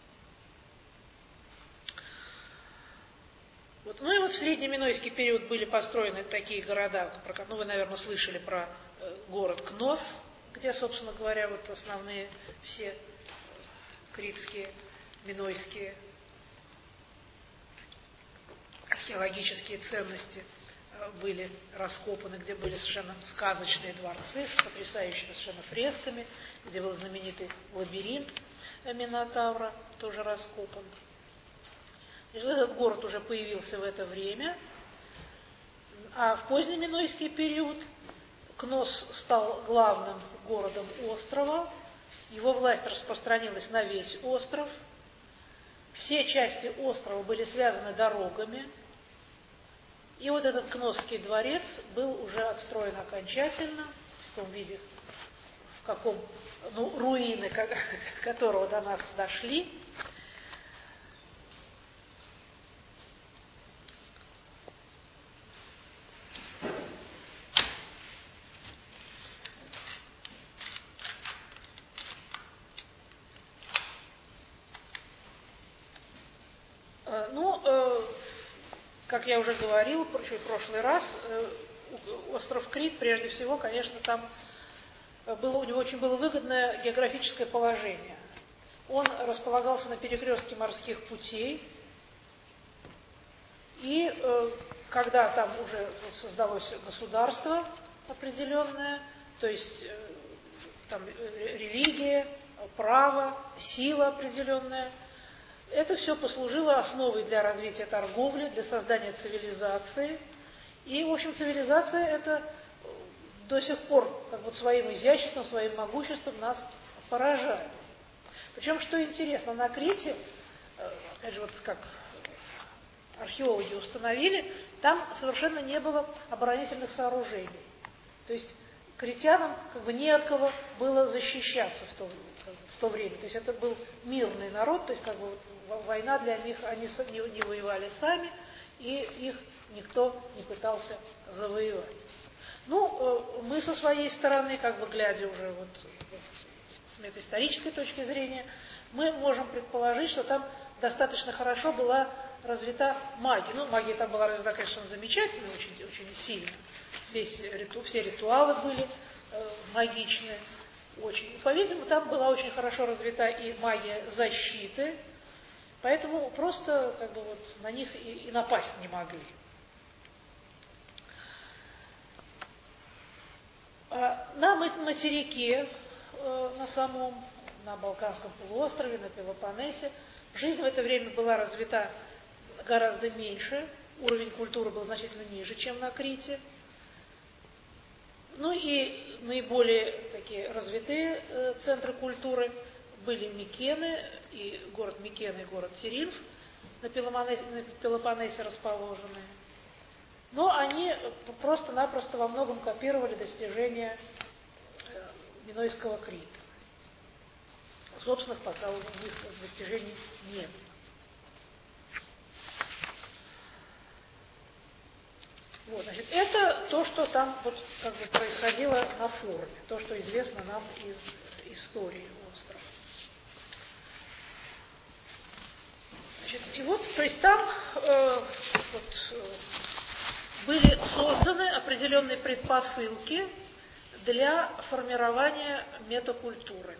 Вот. Ну и вот в среднеминойский период были построены такие города, про, ну вы, наверное, слышали про э, город Кнос, где, собственно говоря, вот основные все критские, минойские археологические ценности были раскопаны, где были совершенно сказочные дворцы с потрясающими совершенно фресками, где был знаменитый лабиринт Минотавра, тоже раскопан. Этот город уже появился в это время, а в позднеминойский период Кнос стал главным городом острова, его власть распространилась на весь остров, все части острова были связаны дорогами, и вот этот Кносский дворец был уже отстроен окончательно, в том виде, в каком, ну, руины которого до нас дошли. Ну, как я уже говорил в прошлый раз, остров Крит, прежде всего, конечно, там было, у него очень было выгодное географическое положение. Он располагался на перекрестке морских путей, и когда там уже создалось государство определенное, то есть там религия, право, сила определенная, это все послужило основой для развития торговли, для создания цивилизации. И, в общем, цивилизация это до сих пор как вот своим изяществом, своим могуществом нас поражает. Причем, что интересно, на Крите, опять же, вот как археологи установили, там совершенно не было оборонительных сооружений. То есть критянам как бы не от кого было защищаться в то, в то время. То есть это был мирный народ, то есть как бы вот война для них, они не, не воевали сами, и их никто не пытался завоевать. Ну, мы со своей стороны, как бы глядя уже вот с метаисторической точки зрения, мы можем предположить, что там достаточно хорошо была развита магия. Ну, магия там была развита, конечно, замечательно, очень, очень сильно. Весь, все ритуалы были э, магичные, очень. По-видимому, там была очень хорошо развита и магия защиты, поэтому просто как бы вот на них и, и напасть не могли. На материке, на самом, на Балканском полуострове, на Пелопоннесе, жизнь в это время была развита гораздо меньше, уровень культуры был значительно ниже, чем на Крите. Ну и наиболее такие развитые центры культуры были Микены, и город Микены, и город Теринф, на Пелопоннесе, на Пелопоннесе расположенные. Но они просто-напросто во многом копировали достижения Минойского Крита. Собственных пока у них достижений нет. Вот, значит, это то, что там вот, как бы, происходило на форуме, то, что известно нам из истории острова. Значит, и вот, то есть там э, вот, э, были созданы определенные предпосылки для формирования метакультуры.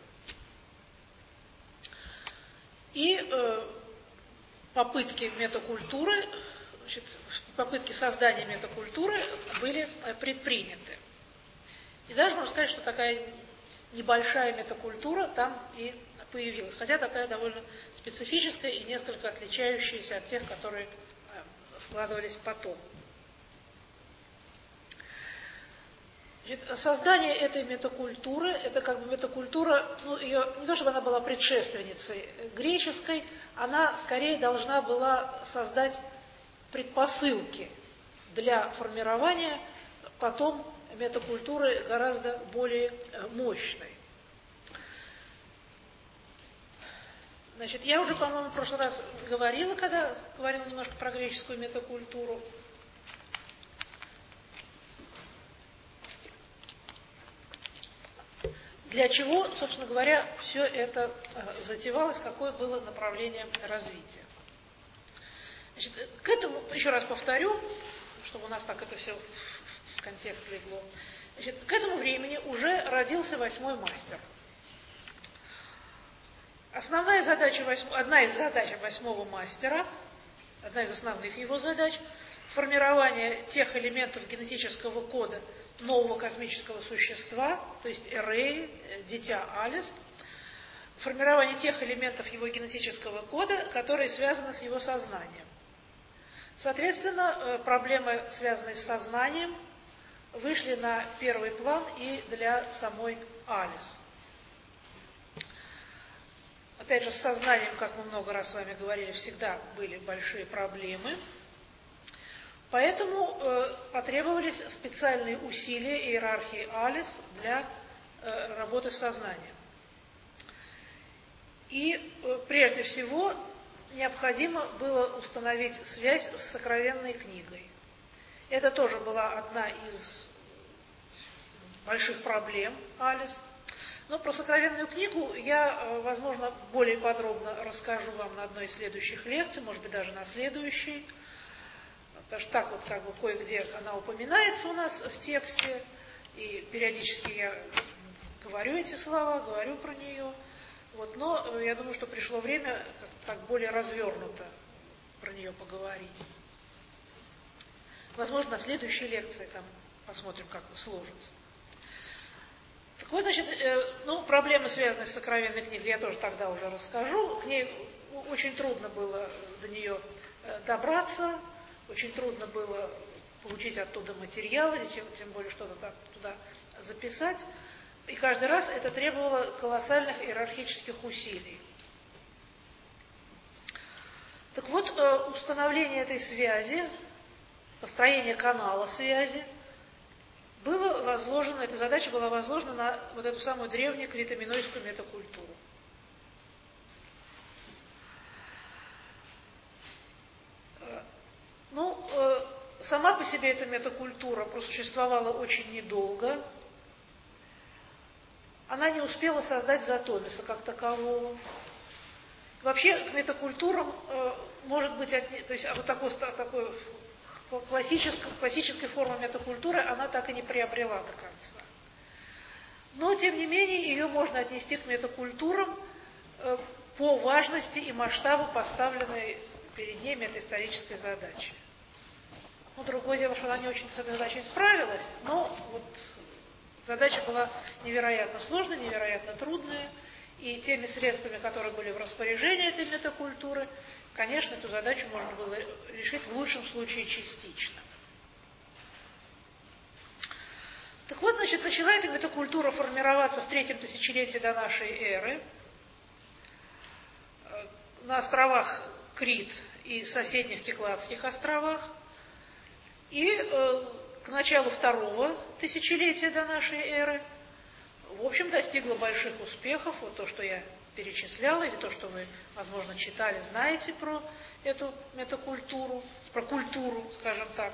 И э, попытки метакультуры, значит, попытки создания метакультуры были предприняты. И даже можно сказать, что такая небольшая метакультура там и появилась, хотя такая довольно специфическая и несколько отличающаяся от тех, которые складывались потом. Значит, создание этой метакультуры, это как бы метакультура, ну, ее, не то чтобы она была предшественницей греческой, она скорее должна была создать предпосылки для формирования потом метакультуры гораздо более мощной. Значит, я уже, по-моему, в прошлый раз говорила, когда говорила немножко про греческую метакультуру. Для чего, собственно говоря, все это затевалось, какое было направление развития. Значит, к этому, еще раз повторю, чтобы у нас так это все в контекст легло. Значит, к этому времени уже родился восьмой мастер. Основная задача, одна из задач восьмого мастера, одна из основных его задач, формирование тех элементов генетического кода нового космического существа, то есть Эреи, дитя Алис, формирование тех элементов его генетического кода, которые связаны с его сознанием. Соответственно, проблемы, связанные с сознанием, вышли на первый план и для самой Алис. Опять же, с сознанием, как мы много раз с вами говорили, всегда были большие проблемы. Поэтому э, потребовались специальные усилия иерархии Алис для э, работы с сознанием. И э, прежде всего необходимо было установить связь с сокровенной книгой. Это тоже была одна из больших проблем Алис. Но про сокровенную книгу я, возможно, более подробно расскажу вам на одной из следующих лекций, может быть, даже на следующей. Потому что так вот как бы кое-где она упоминается у нас в тексте, и периодически я говорю эти слова, говорю про нее. Вот, но я думаю, что пришло время как-то так более развернуто про нее поговорить. Возможно, на следующей лекции там посмотрим, как это сложится. Так вот, значит, э, ну, проблемы, связанные с сокровенной книгой, я тоже тогда уже расскажу. К ней очень трудно было до нее э, добраться, очень трудно было получить оттуда материалы, или тем, тем более что-то там туда записать. И каждый раз это требовало колоссальных иерархических усилий. Так вот, э, установление этой связи, построение канала связи, было возложено, эта задача была возложена на вот эту самую древнюю крито-минойскую метакультуру. Ну, э, сама по себе эта метакультура просуществовала очень недолго. Она не успела создать Затомиса как такового. Вообще к метакультурам э, может быть, отне... то есть вот такой, такой классической, классической формы метакультуры она так и не приобрела до конца. Но, тем не менее, ее можно отнести к метакультурам э, по важности и масштабу поставленной перед ней метаисторической задачи. Ну, другое дело, что она не очень с этой задачей справилась, но вот задача была невероятно сложная, невероятно трудная, и теми средствами, которые были в распоряжении этой метакультуры, конечно, эту задачу можно было решить в лучшем случае частично. Так вот, значит, начала эта метакультура формироваться в третьем тысячелетии до нашей эры на островах Крит и соседних Кикладских островах. И э, к началу второго тысячелетия до нашей эры, в общем, достигла больших успехов. Вот то, что я перечисляла, или то, что вы, возможно, читали, знаете про эту метакультуру, про культуру, скажем так.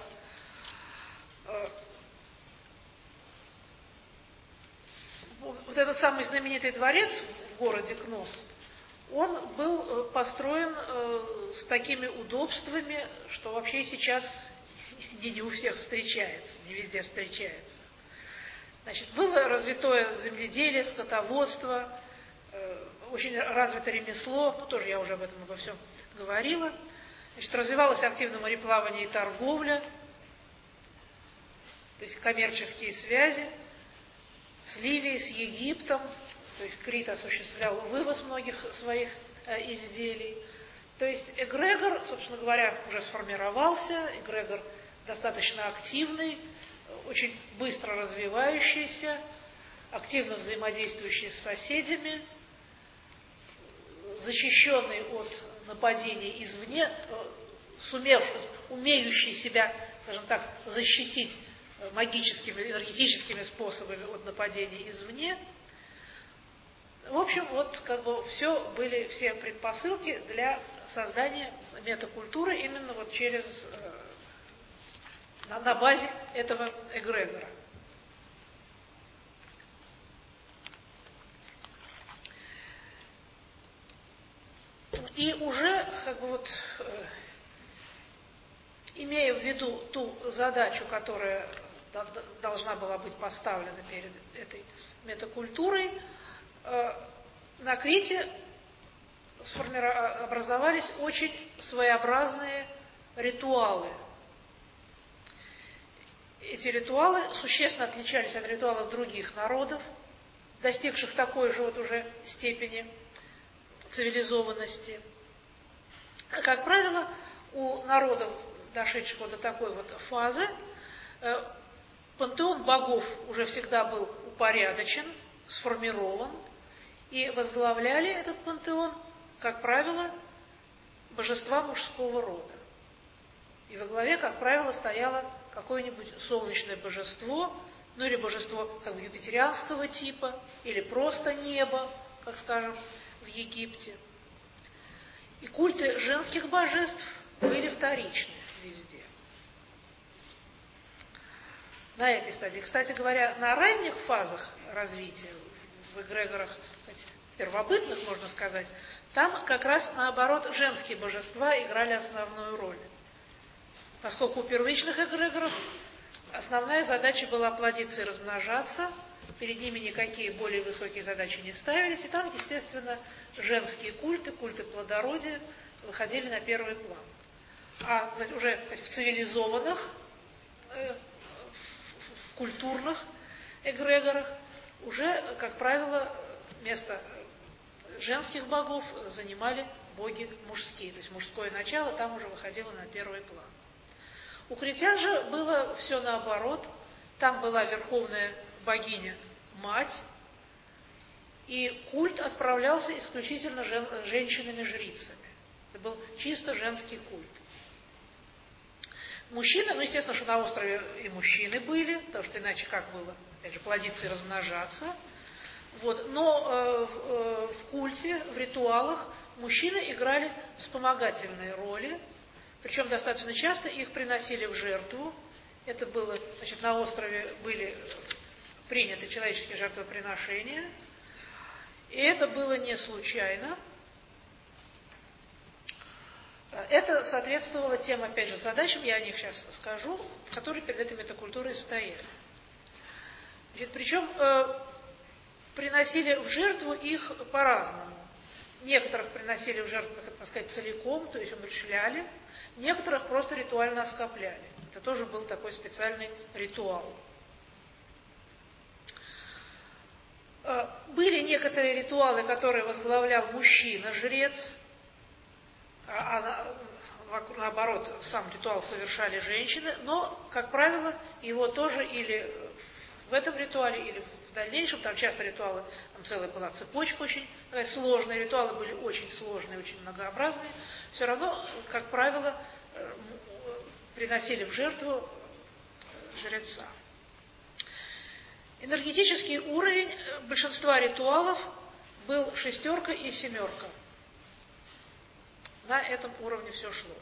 Вот этот самый знаменитый дворец в городе Кнос, он был построен э, с такими удобствами, что вообще сейчас не, не у всех встречается, не везде встречается. Значит, было развитое земледелие, скотоводство, э, очень развито ремесло, ну тоже я уже об этом обо всем говорила. Значит, развивалось активно мореплавание и торговля, то есть коммерческие связи с Ливией, с Египтом, то есть Крит осуществлял вывоз многих своих э, изделий. То есть эгрегор, собственно говоря, уже сформировался, эгрегор достаточно активный, очень быстро развивающийся, активно взаимодействующий с соседями, защищенный от нападений извне, сумев, умеющий себя, скажем так, защитить магическими, энергетическими способами от нападений извне. В общем, вот как бы все были все предпосылки для создания метакультуры именно вот через на, на базе этого эгрегора. И уже как бы вот имея в виду ту задачу, которая должна была быть поставлена перед этой метакультурой, на Крите образовались очень своеобразные ритуалы. Эти ритуалы существенно отличались от ритуалов других народов, достигших такой же вот уже степени цивилизованности. Как правило, у народов, дошедших вот до такой вот фазы, пантеон богов уже всегда был упорядочен, сформирован, и возглавляли этот пантеон, как правило, божества мужского рода. И во главе, как правило, стояло какое-нибудь солнечное божество, ну или божество как бы юпитерианского типа, или просто небо, как, скажем, в Египте. И культы женских божеств были вторичны везде. На этой стадии. Кстати говоря, на ранних фазах развития, в эгрегорах, кстати, первобытных, можно сказать, там как раз наоборот женские божества играли основную роль. Поскольку у первичных эгрегоров основная задача была плодиться и размножаться, перед ними никакие более высокие задачи не ставились, и там, естественно, женские культы, культы плодородия выходили на первый план. А уже, кстати, в цивилизованных в культурных эгрегорах уже, как правило, место женских богов занимали боги мужские, то есть мужское начало там уже выходило на первый план. У критян же было все наоборот, там была верховная богиня мать, и культ отправлялся исключительно жен, женщинами-жрицами. Это был чисто женский культ. Мужчины, ну, естественно, что на острове и мужчины были, потому что иначе как было, опять же, плодиться и размножаться. Вот. Но э, в, э, в культе, в ритуалах мужчины играли вспомогательные роли, причем достаточно часто их приносили в жертву. Это было, значит, на острове были приняты человеческие жертвоприношения, и это было не случайно. Это соответствовало тем, опять же, задачам, я о них сейчас скажу, которые перед этой метакультурой стояли. Значит, причем э, приносили в жертву их по-разному. Некоторых приносили в жертву, так сказать, целиком, то есть умерщвляли, некоторых просто ритуально оскопляли. Это тоже был такой специальный ритуал. Э, были некоторые ритуалы, которые возглавлял мужчина-жрец, а наоборот, сам ритуал совершали женщины, но, как правило, его тоже или в этом ритуале, или в дальнейшем, там часто ритуалы, там целая была цепочка очень сложная, ритуалы были очень сложные, очень многообразные, все равно, как правило, приносили в жертву жреца. Энергетический уровень большинства ритуалов был шестерка и семерка. На этом уровне все шло.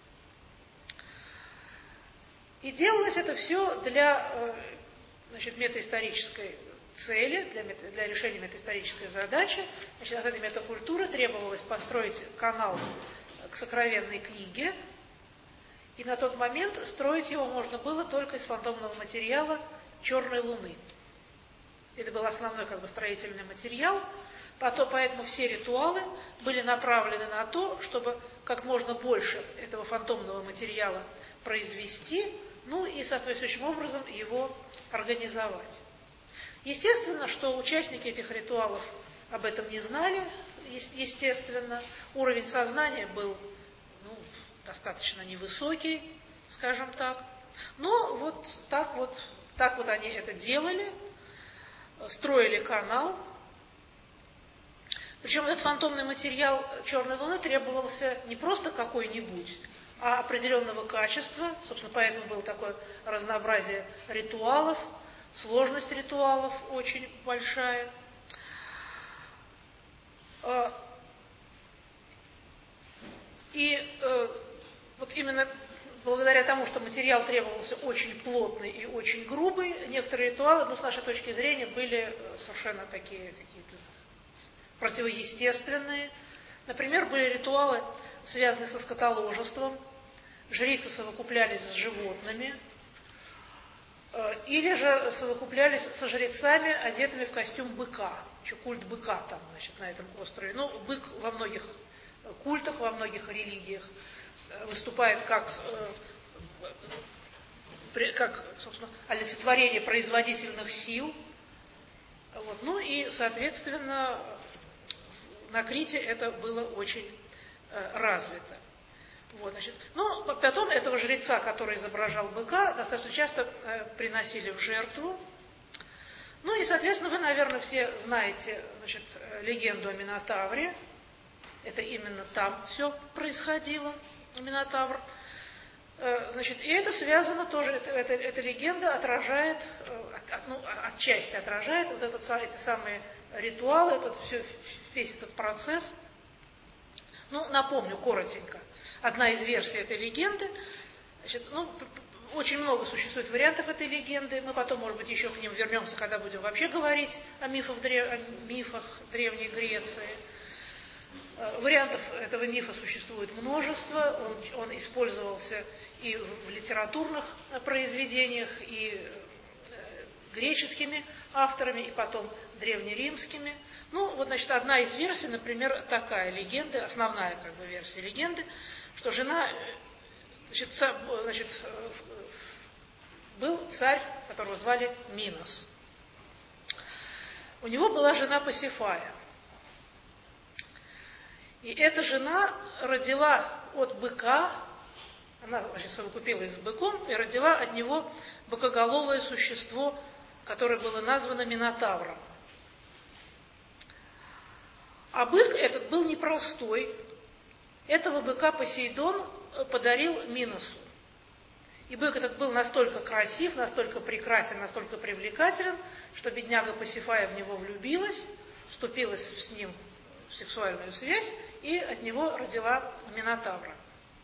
И делалось это все для, значит, метаисторической цели, для, мета, для решения метаисторической задачи. Значит, от этой метакультуры требовалось построить канал к сокровенной книге, и на тот момент строить его можно было только из фантомного материала черной луны. Это был основной, как бы, строительный материал. Потом, поэтому все ритуалы были направлены на то, чтобы как можно больше этого фантомного материала произвести, ну и соответствующим образом его организовать. Естественно, что участники этих ритуалов об этом не знали, естественно. Уровень сознания был, ну, достаточно невысокий, скажем так. Но вот так вот, так вот они это делали, строили канал. Причем этот фантомный материал черной луны требовался не просто какой-нибудь, а определенного качества. Собственно, поэтому было такое разнообразие ритуалов, сложность ритуалов очень большая. И вот именно благодаря тому, что материал требовался очень плотный и очень грубый, некоторые ритуалы, ну, с нашей точки зрения, были совершенно такие какие-то противоестественные. Например, были ритуалы, связанные со скотоложеством. Жрицы совокуплялись с животными, или же совокуплялись со жрецами, одетыми в костюм быка. Еще культ быка там, значит, на этом острове. Ну, бык во многих культах, во многих религиях выступает как, как, собственно, олицетворение производительных сил. Вот. Ну и, соответственно, на Крите это было очень э, развито. Вот, значит. Но потом этого жреца, который изображал быка, достаточно часто э, приносили в жертву. Ну и, соответственно, вы, наверное, все знаете, значит, легенду о Минотавре. Это именно там все происходило, Минотавр. Э, значит, и это связано тоже, это, это, эта легенда отражает, э, от, ну, отчасти отражает вот этот, эти самые ритуалы, этот, все, весь этот процесс. Ну, напомню коротенько. Одна из версий этой легенды, значит, ну, очень много существует вариантов этой легенды. Мы потом, может быть, еще к ним вернемся, когда будем вообще говорить о мифах, о мифах Древней Греции. Вариантов этого мифа существует множество. Он, он использовался и в литературных произведениях, и греческими авторами, и потом древнеримскими. Ну, вот, значит, одна из версий, например, такая легенда, основная, как бы, версия легенды, что жена, значит, значит, был царь, которого звали Минос. У него была жена Пасифая. И эта жена родила от быка, она значит, совокупилась с быком и родила от него быкоголовое существо, которое было названо Минотавром. А бык этот был непростой. Этого быка Посейдон подарил Миносу. И бык этот был настолько красив, настолько прекрасен, настолько привлекателен, что бедняга Пасифая в него влюбилась, вступилась с ним в сексуальную связь и от него родила Минотавра.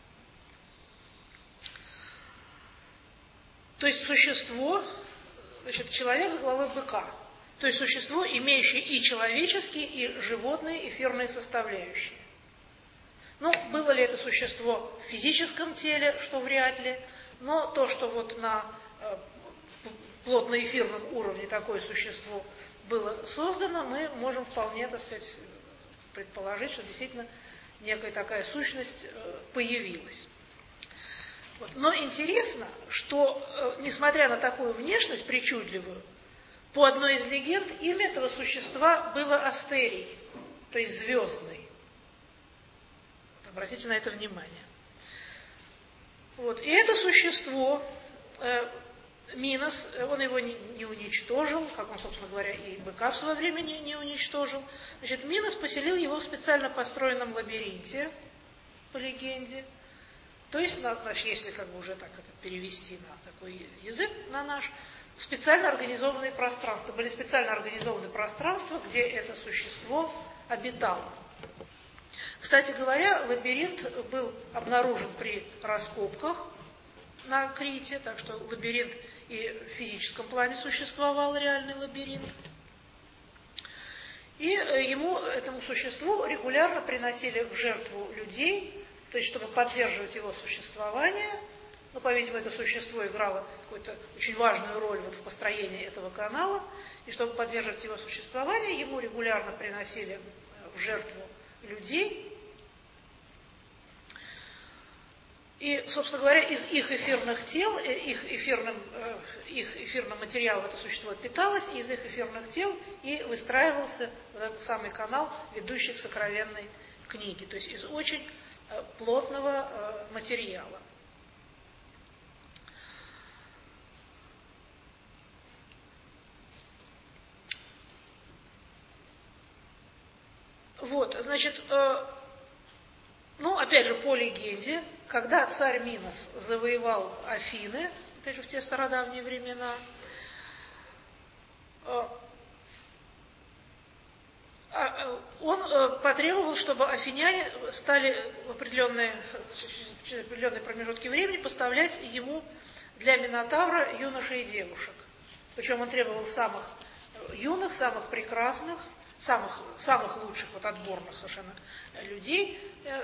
То есть существо, значит, человек с головой быка. То есть существо, имеющее и человеческие, и животные, эфирные составляющие. Ну, было ли это существо в физическом теле, что вряд ли, но то, что вот на э, плотно-эфирном уровне такое существо было создано, мы можем вполне, так сказать, предположить, что действительно некая такая сущность э, появилась. Вот. Но интересно, что, э, несмотря на такую внешность причудливую, по одной из легенд имя этого существа было Астерий, то есть звездный. Обратите на это внимание. Вот. И это существо, э, Минос, он его не, не уничтожил, как он, собственно говоря, и быка в свое время не, не уничтожил. Значит, Минос поселил его в специально построенном лабиринте, по легенде. То есть, значит, если как бы уже так это перевести на такой язык, на наш, специально организованные пространства. Были специально организованы пространства, где это существо обитало. Кстати говоря, лабиринт был обнаружен при раскопках на Крите, так что лабиринт и в физическом плане существовал, реальный лабиринт. И ему, этому существу, регулярно приносили в жертву людей, то есть чтобы поддерживать его существование. Но, по-видимому, это существо играло какую-то очень важную роль вот в построении этого канала. И чтобы поддерживать его существование, ему регулярно приносили в жертву людей. И, собственно говоря, из их эфирных тел, их эфирным, их эфирным материалом это существо питалось, и из их эфирных тел и выстраивался вот этот самый канал, ведущий к сокровенной книге, то есть из очень плотного материала. Вот, значит, ну, опять же, по легенде, когда царь Минос завоевал Афины, опять же, в те стародавние времена, он потребовал, чтобы афиняне стали в определенные, через определенные промежутки времени поставлять ему для Минотавра юношей и девушек. Причем он требовал самых юных, самых прекрасных, самых, самых лучших, вот отборных совершенно людей.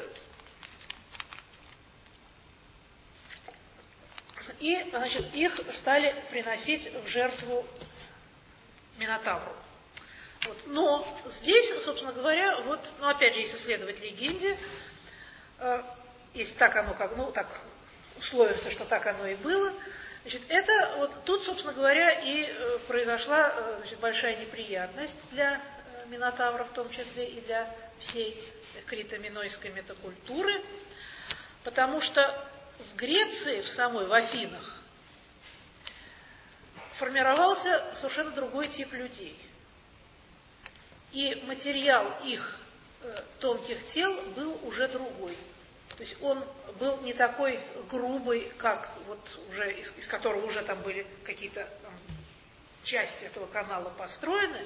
И, значит, их стали приносить в жертву Минотавру. Вот. Но здесь, собственно говоря, вот, ну, опять же, если следовать легенде, э, если так оно, как, ну, так условимся, что так оно и было, значит, это вот тут, собственно говоря, и э, произошла, э, значит, большая неприятность для э, Минотавра, в том числе и для всей крито-минойской метакультуры, потому что в Греции, в самой, в Афинах, формировался совершенно другой тип людей. И материал их э, тонких тел был уже другой. То есть он был не такой грубый, как вот уже из, из которого уже там были какие-то там, части этого канала построены.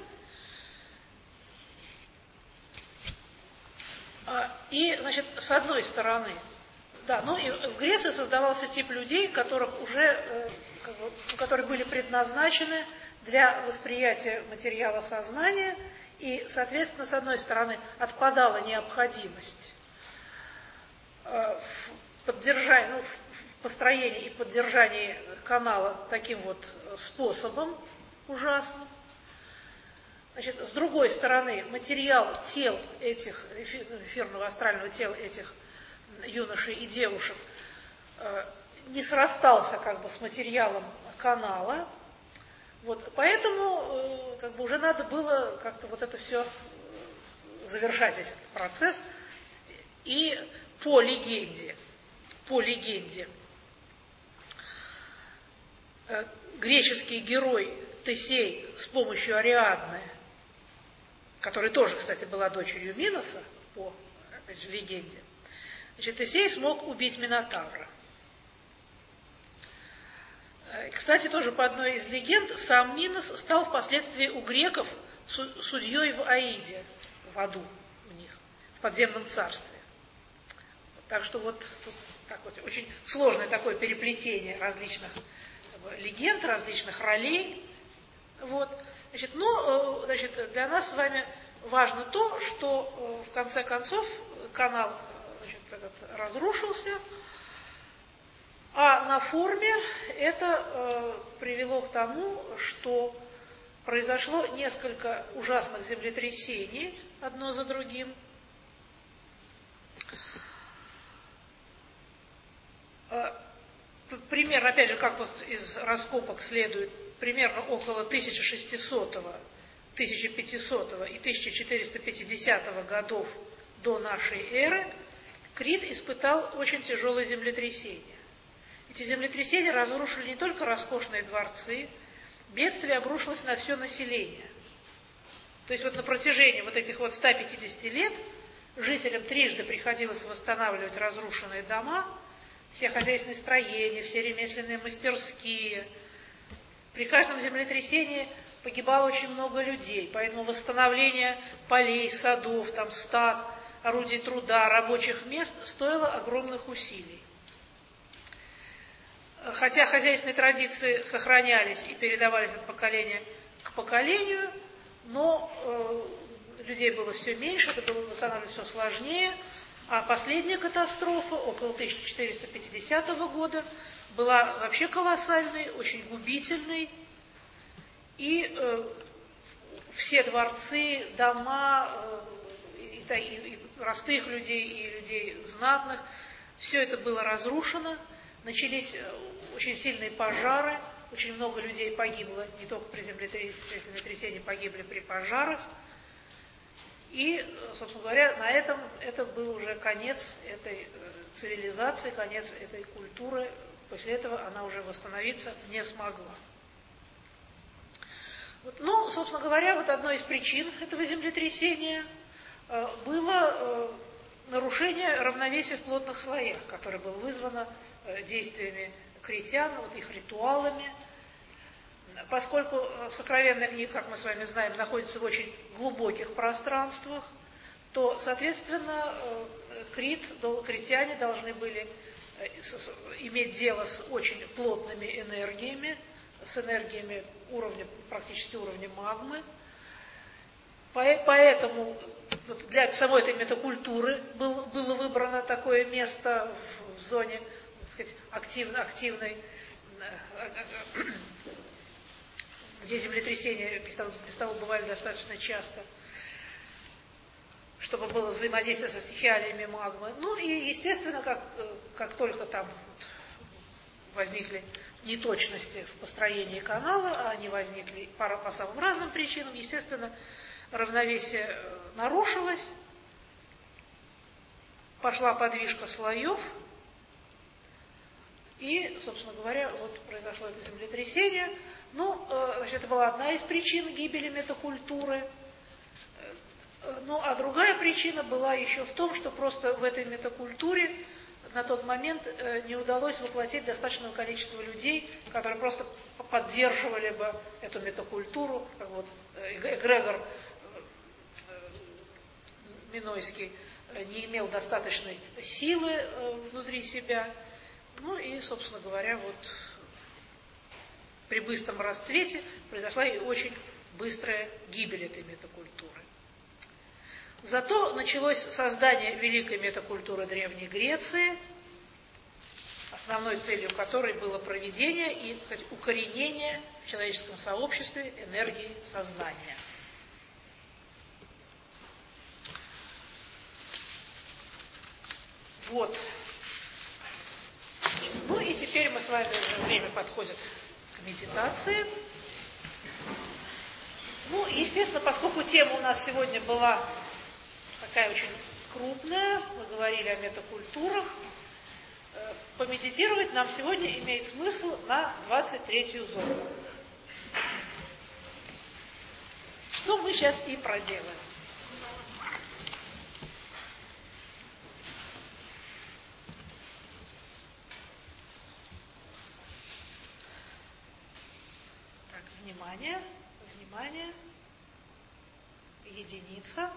А, и, значит, с одной стороны, да, ну и в Греции создавался тип людей, которых уже, э, как бы, которые были предназначены для восприятия материала сознания, и, соответственно, с одной стороны, отпадала необходимость э, в поддержании, ну, в построении и поддержании канала таким вот способом ужасным. Значит, с другой стороны, материал тел этих, эфирного астрального тела этих юношей и девушек не срастался как бы с материалом канала. Вот, поэтому как бы уже надо было как-то вот это все завершать, весь этот процесс. И по легенде, по легенде, греческий герой Тесей с помощью Ариадны, которая тоже, кстати, была дочерью Миноса, по опять же, легенде, значит, Тесей смог убить Минотавра. Кстати, тоже по одной из легенд, сам Минос стал впоследствии у греков судьей в Аиде, в аду у них, в подземном царстве. Так что вот тут так вот, очень сложное такое переплетение различных легенд, различных ролей. Вот. Значит, но значит, для нас с вами важно то, что в конце концов канал, значит, этот разрушился, а на форме это э, привело к тому, что произошло несколько ужасных землетрясений одно за другим. Э, примерно, опять же, как вот из раскопок следует, примерно около тысяча шестисотого, тысяча пятисотого и тысяча четыреста пятидесятого годов до нашей эры Крит испытал очень тяжелое землетрясение. Эти землетрясения разрушили не только роскошные дворцы, бедствие обрушилось на все население. То есть вот на протяжении вот этих вот ста пятидесяти лет жителям трижды приходилось восстанавливать разрушенные дома, все хозяйственные строения, все ремесленные мастерские. При каждом землетрясении погибало очень много людей, поэтому восстановление полей, садов, там, стад, орудий труда, рабочих мест стоило огромных усилий. Хотя хозяйственные традиции сохранялись и передавались от поколения к поколению, но э, людей было все меньше, это было восстанавливать все сложнее. А последняя катастрофа, около тысяча четыреста пятидесятого года, была вообще колоссальной, очень губительной. И э, все дворцы, дома, э, и, и, и простых людей, и людей знатных, все это было разрушено. Начались очень сильные пожары, очень много людей погибло, не только при землетрясении, погибли при пожарах. И, собственно говоря, на этом это был уже конец этой цивилизации, конец этой культуры. После этого она уже восстановиться не смогла. Вот, ну, собственно говоря, вот одной из причин этого землетрясения было нарушение равновесия в плотных слоях, которое было вызвано действиями критян, вот их ритуалами. Поскольку сокровенная книга, как мы с вами знаем, находится в очень глубоких пространствах, то, соответственно, крит, критяне должны были иметь дело с очень плотными энергиями, с энергиями уровня, практически уровня магмы. Поэтому для самой этой метакультуры было, было выбрано такое место в зоне, так сказать, активно, активной, где землетрясения без того, без того бывали достаточно часто, чтобы было взаимодействие со стихиалиями магмы. Ну и, естественно, как, как только там возникли неточности в построении канала, а они возникли по, по самым разным причинам, естественно, равновесие нарушилось, пошла подвижка слоев, и, собственно говоря, вот произошло это землетрясение. Ну, значит, это была одна из причин гибели метакультуры. Ну, а другая причина была еще в том, что просто в этой метакультуре на тот момент не удалось воплотить достаточного количества людей, которые просто поддерживали бы эту метакультуру, как вот эгрегор Минойский не имел достаточной силы внутри себя. Ну и, собственно говоря, вот при быстром расцвете произошла и очень быстрая гибель этой метакультуры. Зато началось создание великой метакультуры Древней Греции, основной целью которой было проведение и, так сказать, укоренение в человеческом сообществе энергии сознания. Вот. Ну и теперь теперь мы с вами, уже время подходит к медитации. Ну, естественно, поскольку тема у нас сегодня была такая очень крупная, мы говорили о метакультурах, помедитировать нам сегодня имеет смысл на двадцать третью зону. Что мы сейчас и проделаем. Так, внимание, внимание, единица.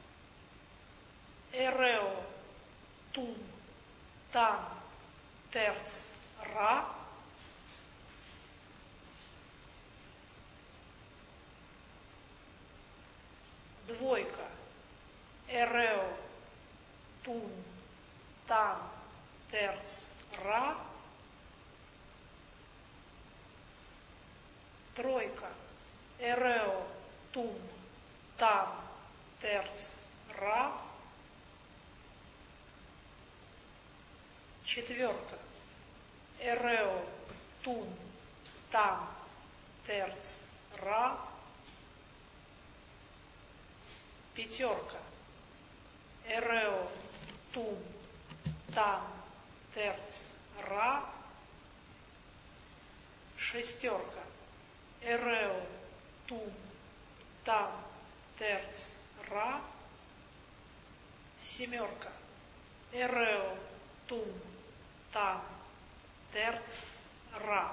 Эрео, тун, тан, терц, ра. Двойка. Эрео, тун, тан, терц, ра. Тройка. Эрео, тун, тан, терц, ра. Четверка. Эрео, тун, тан, терц, ра. Пятерка. Эрео, тун, тан, терц, ра. Шестерка. Эрео, тун, тан, терц, ра. Семерка. Эрео, тун, тан, терц, ра.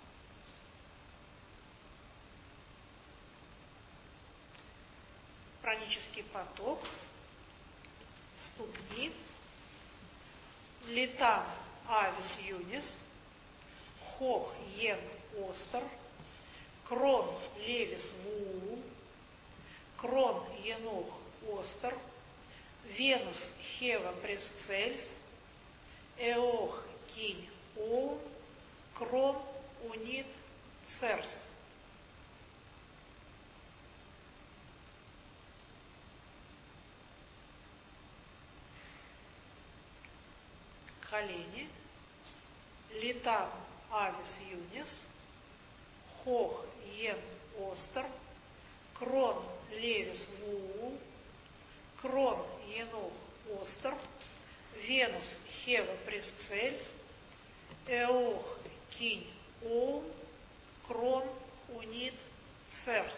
Пранический поток. Ступни. Литан, авис, юнис. Хох, йен, остер. Крон, левис, вуул. Крон, енох, остер. Венус, хева, пресцельс. Эох, кинь, оун. Крон, унит, церс. Колени. Литан, авис, юнис. Хох, йен, остер. Крон, левис, вуул. Крон, енох, остер. Венус, хева, пресцельс. Эох, кинь, оун. Крон, унит, церс.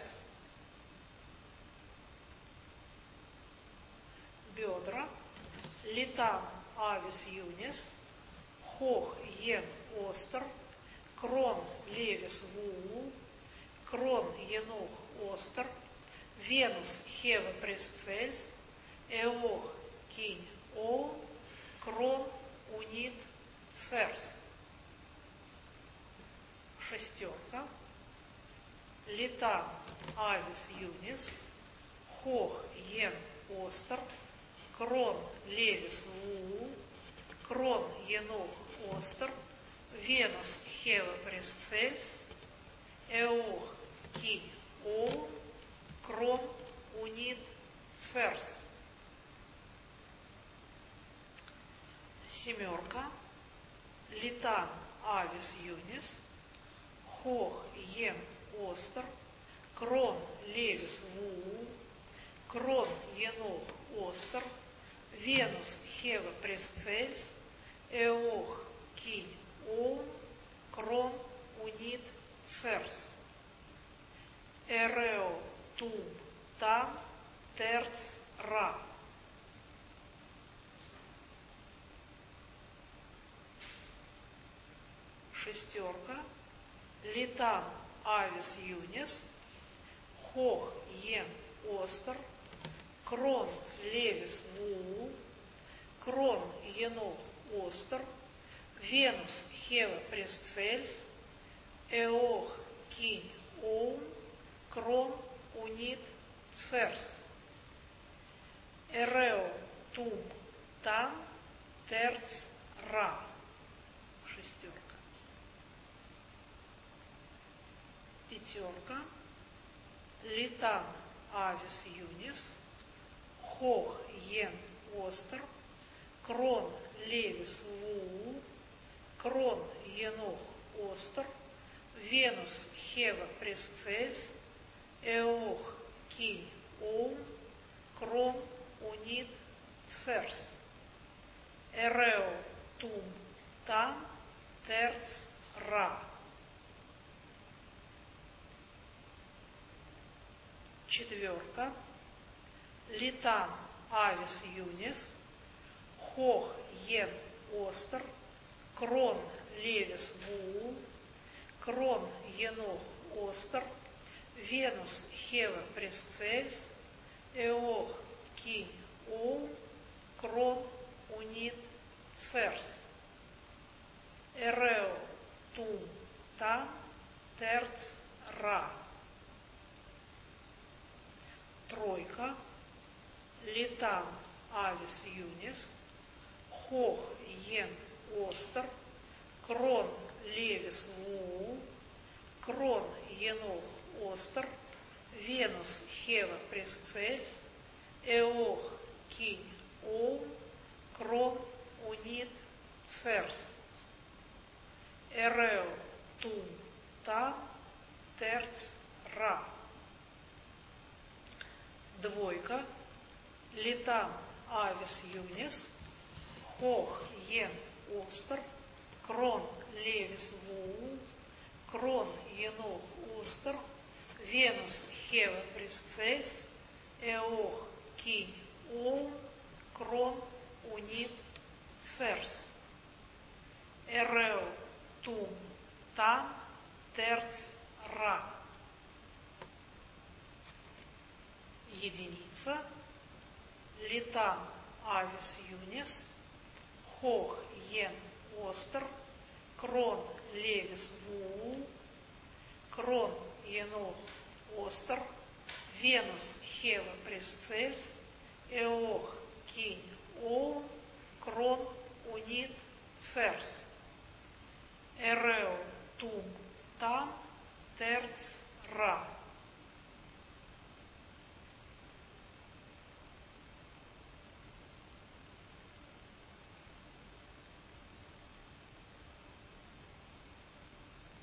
Бедра. Литан, авис, юнис. Хох, йен, остер. Крон, левис, вуул. Крон, енох, остер. Венус, хева, пресцельс. Эох, кинь, оун. Крон, унит, церс. Шестерка. Литан, авис, юнис. Хох, йен, остер. Крон, левис, вуул. Крон, енох, остер. Венус, хева, пресцельс. Эох, кинь, оун. Крон, унит, церс. Семерка. Литан, авис, юнис. Хох, йен, остер. Крон, левис, вуул. Крон, енох, остер. Венус, хева, пресцельс. Эох, кинь, оун. Крон, унит, церс. Эрео, тун, тан, терц, ра. Шестерка. Литан, авис, юнис. Хох, йен, остер. Крон, левис, вуул. Крон, енох, остер. Венус, хева, пресцельс. Эох, кинь, оун. Крон, унит, церс. Эрео, тун, тан, терц, ра. Шестерка. Пятерка. Литан, авис, юнис. Хох, йен, остер. Крон, левис, вуул. Крон Енох Остер, Венус Хева Пресцельс, Эох Кинь Оум, Крон Унит Церс, Эрео Тум Там Терц Ра. Четверка. Литан Авис Юнис, Хох Ен Остер, Крон Левис Вуул, Крон Енох Остер, Венус Хева Пресцельс, Эох Кинь Оум, Крон Унит Церс, Эрео Тум Там Терц Ра. Тройка. Литан Авис Юнис, Хох Ен Остер, Крон Левис Вуул, Крон Енох Остер, Венус Хева Пресцельс, Эох Кинь Оум, Крон Унит Церс, Эрео Тум Там Терц Ра. Двойка. Литан Авис Юнис, Хох Ен Остер, Крон Левис Вуул, Крон Енох Остер, Венус Хева Пресцельс, Эох Кинь Оум, Крон Унит Церс, Эрео Тум Там Терц Ра. Единица. Литан Авис Юнис, Хох Ен Остер, Крон Левис Вуул, Крон Енох Остер, Венус Хева Пресцельс, Эох Кинь Оум, Крон Унит Церс, Эрео Тум Там Терц Ра.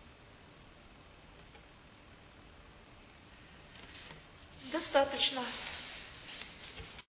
Достаточно.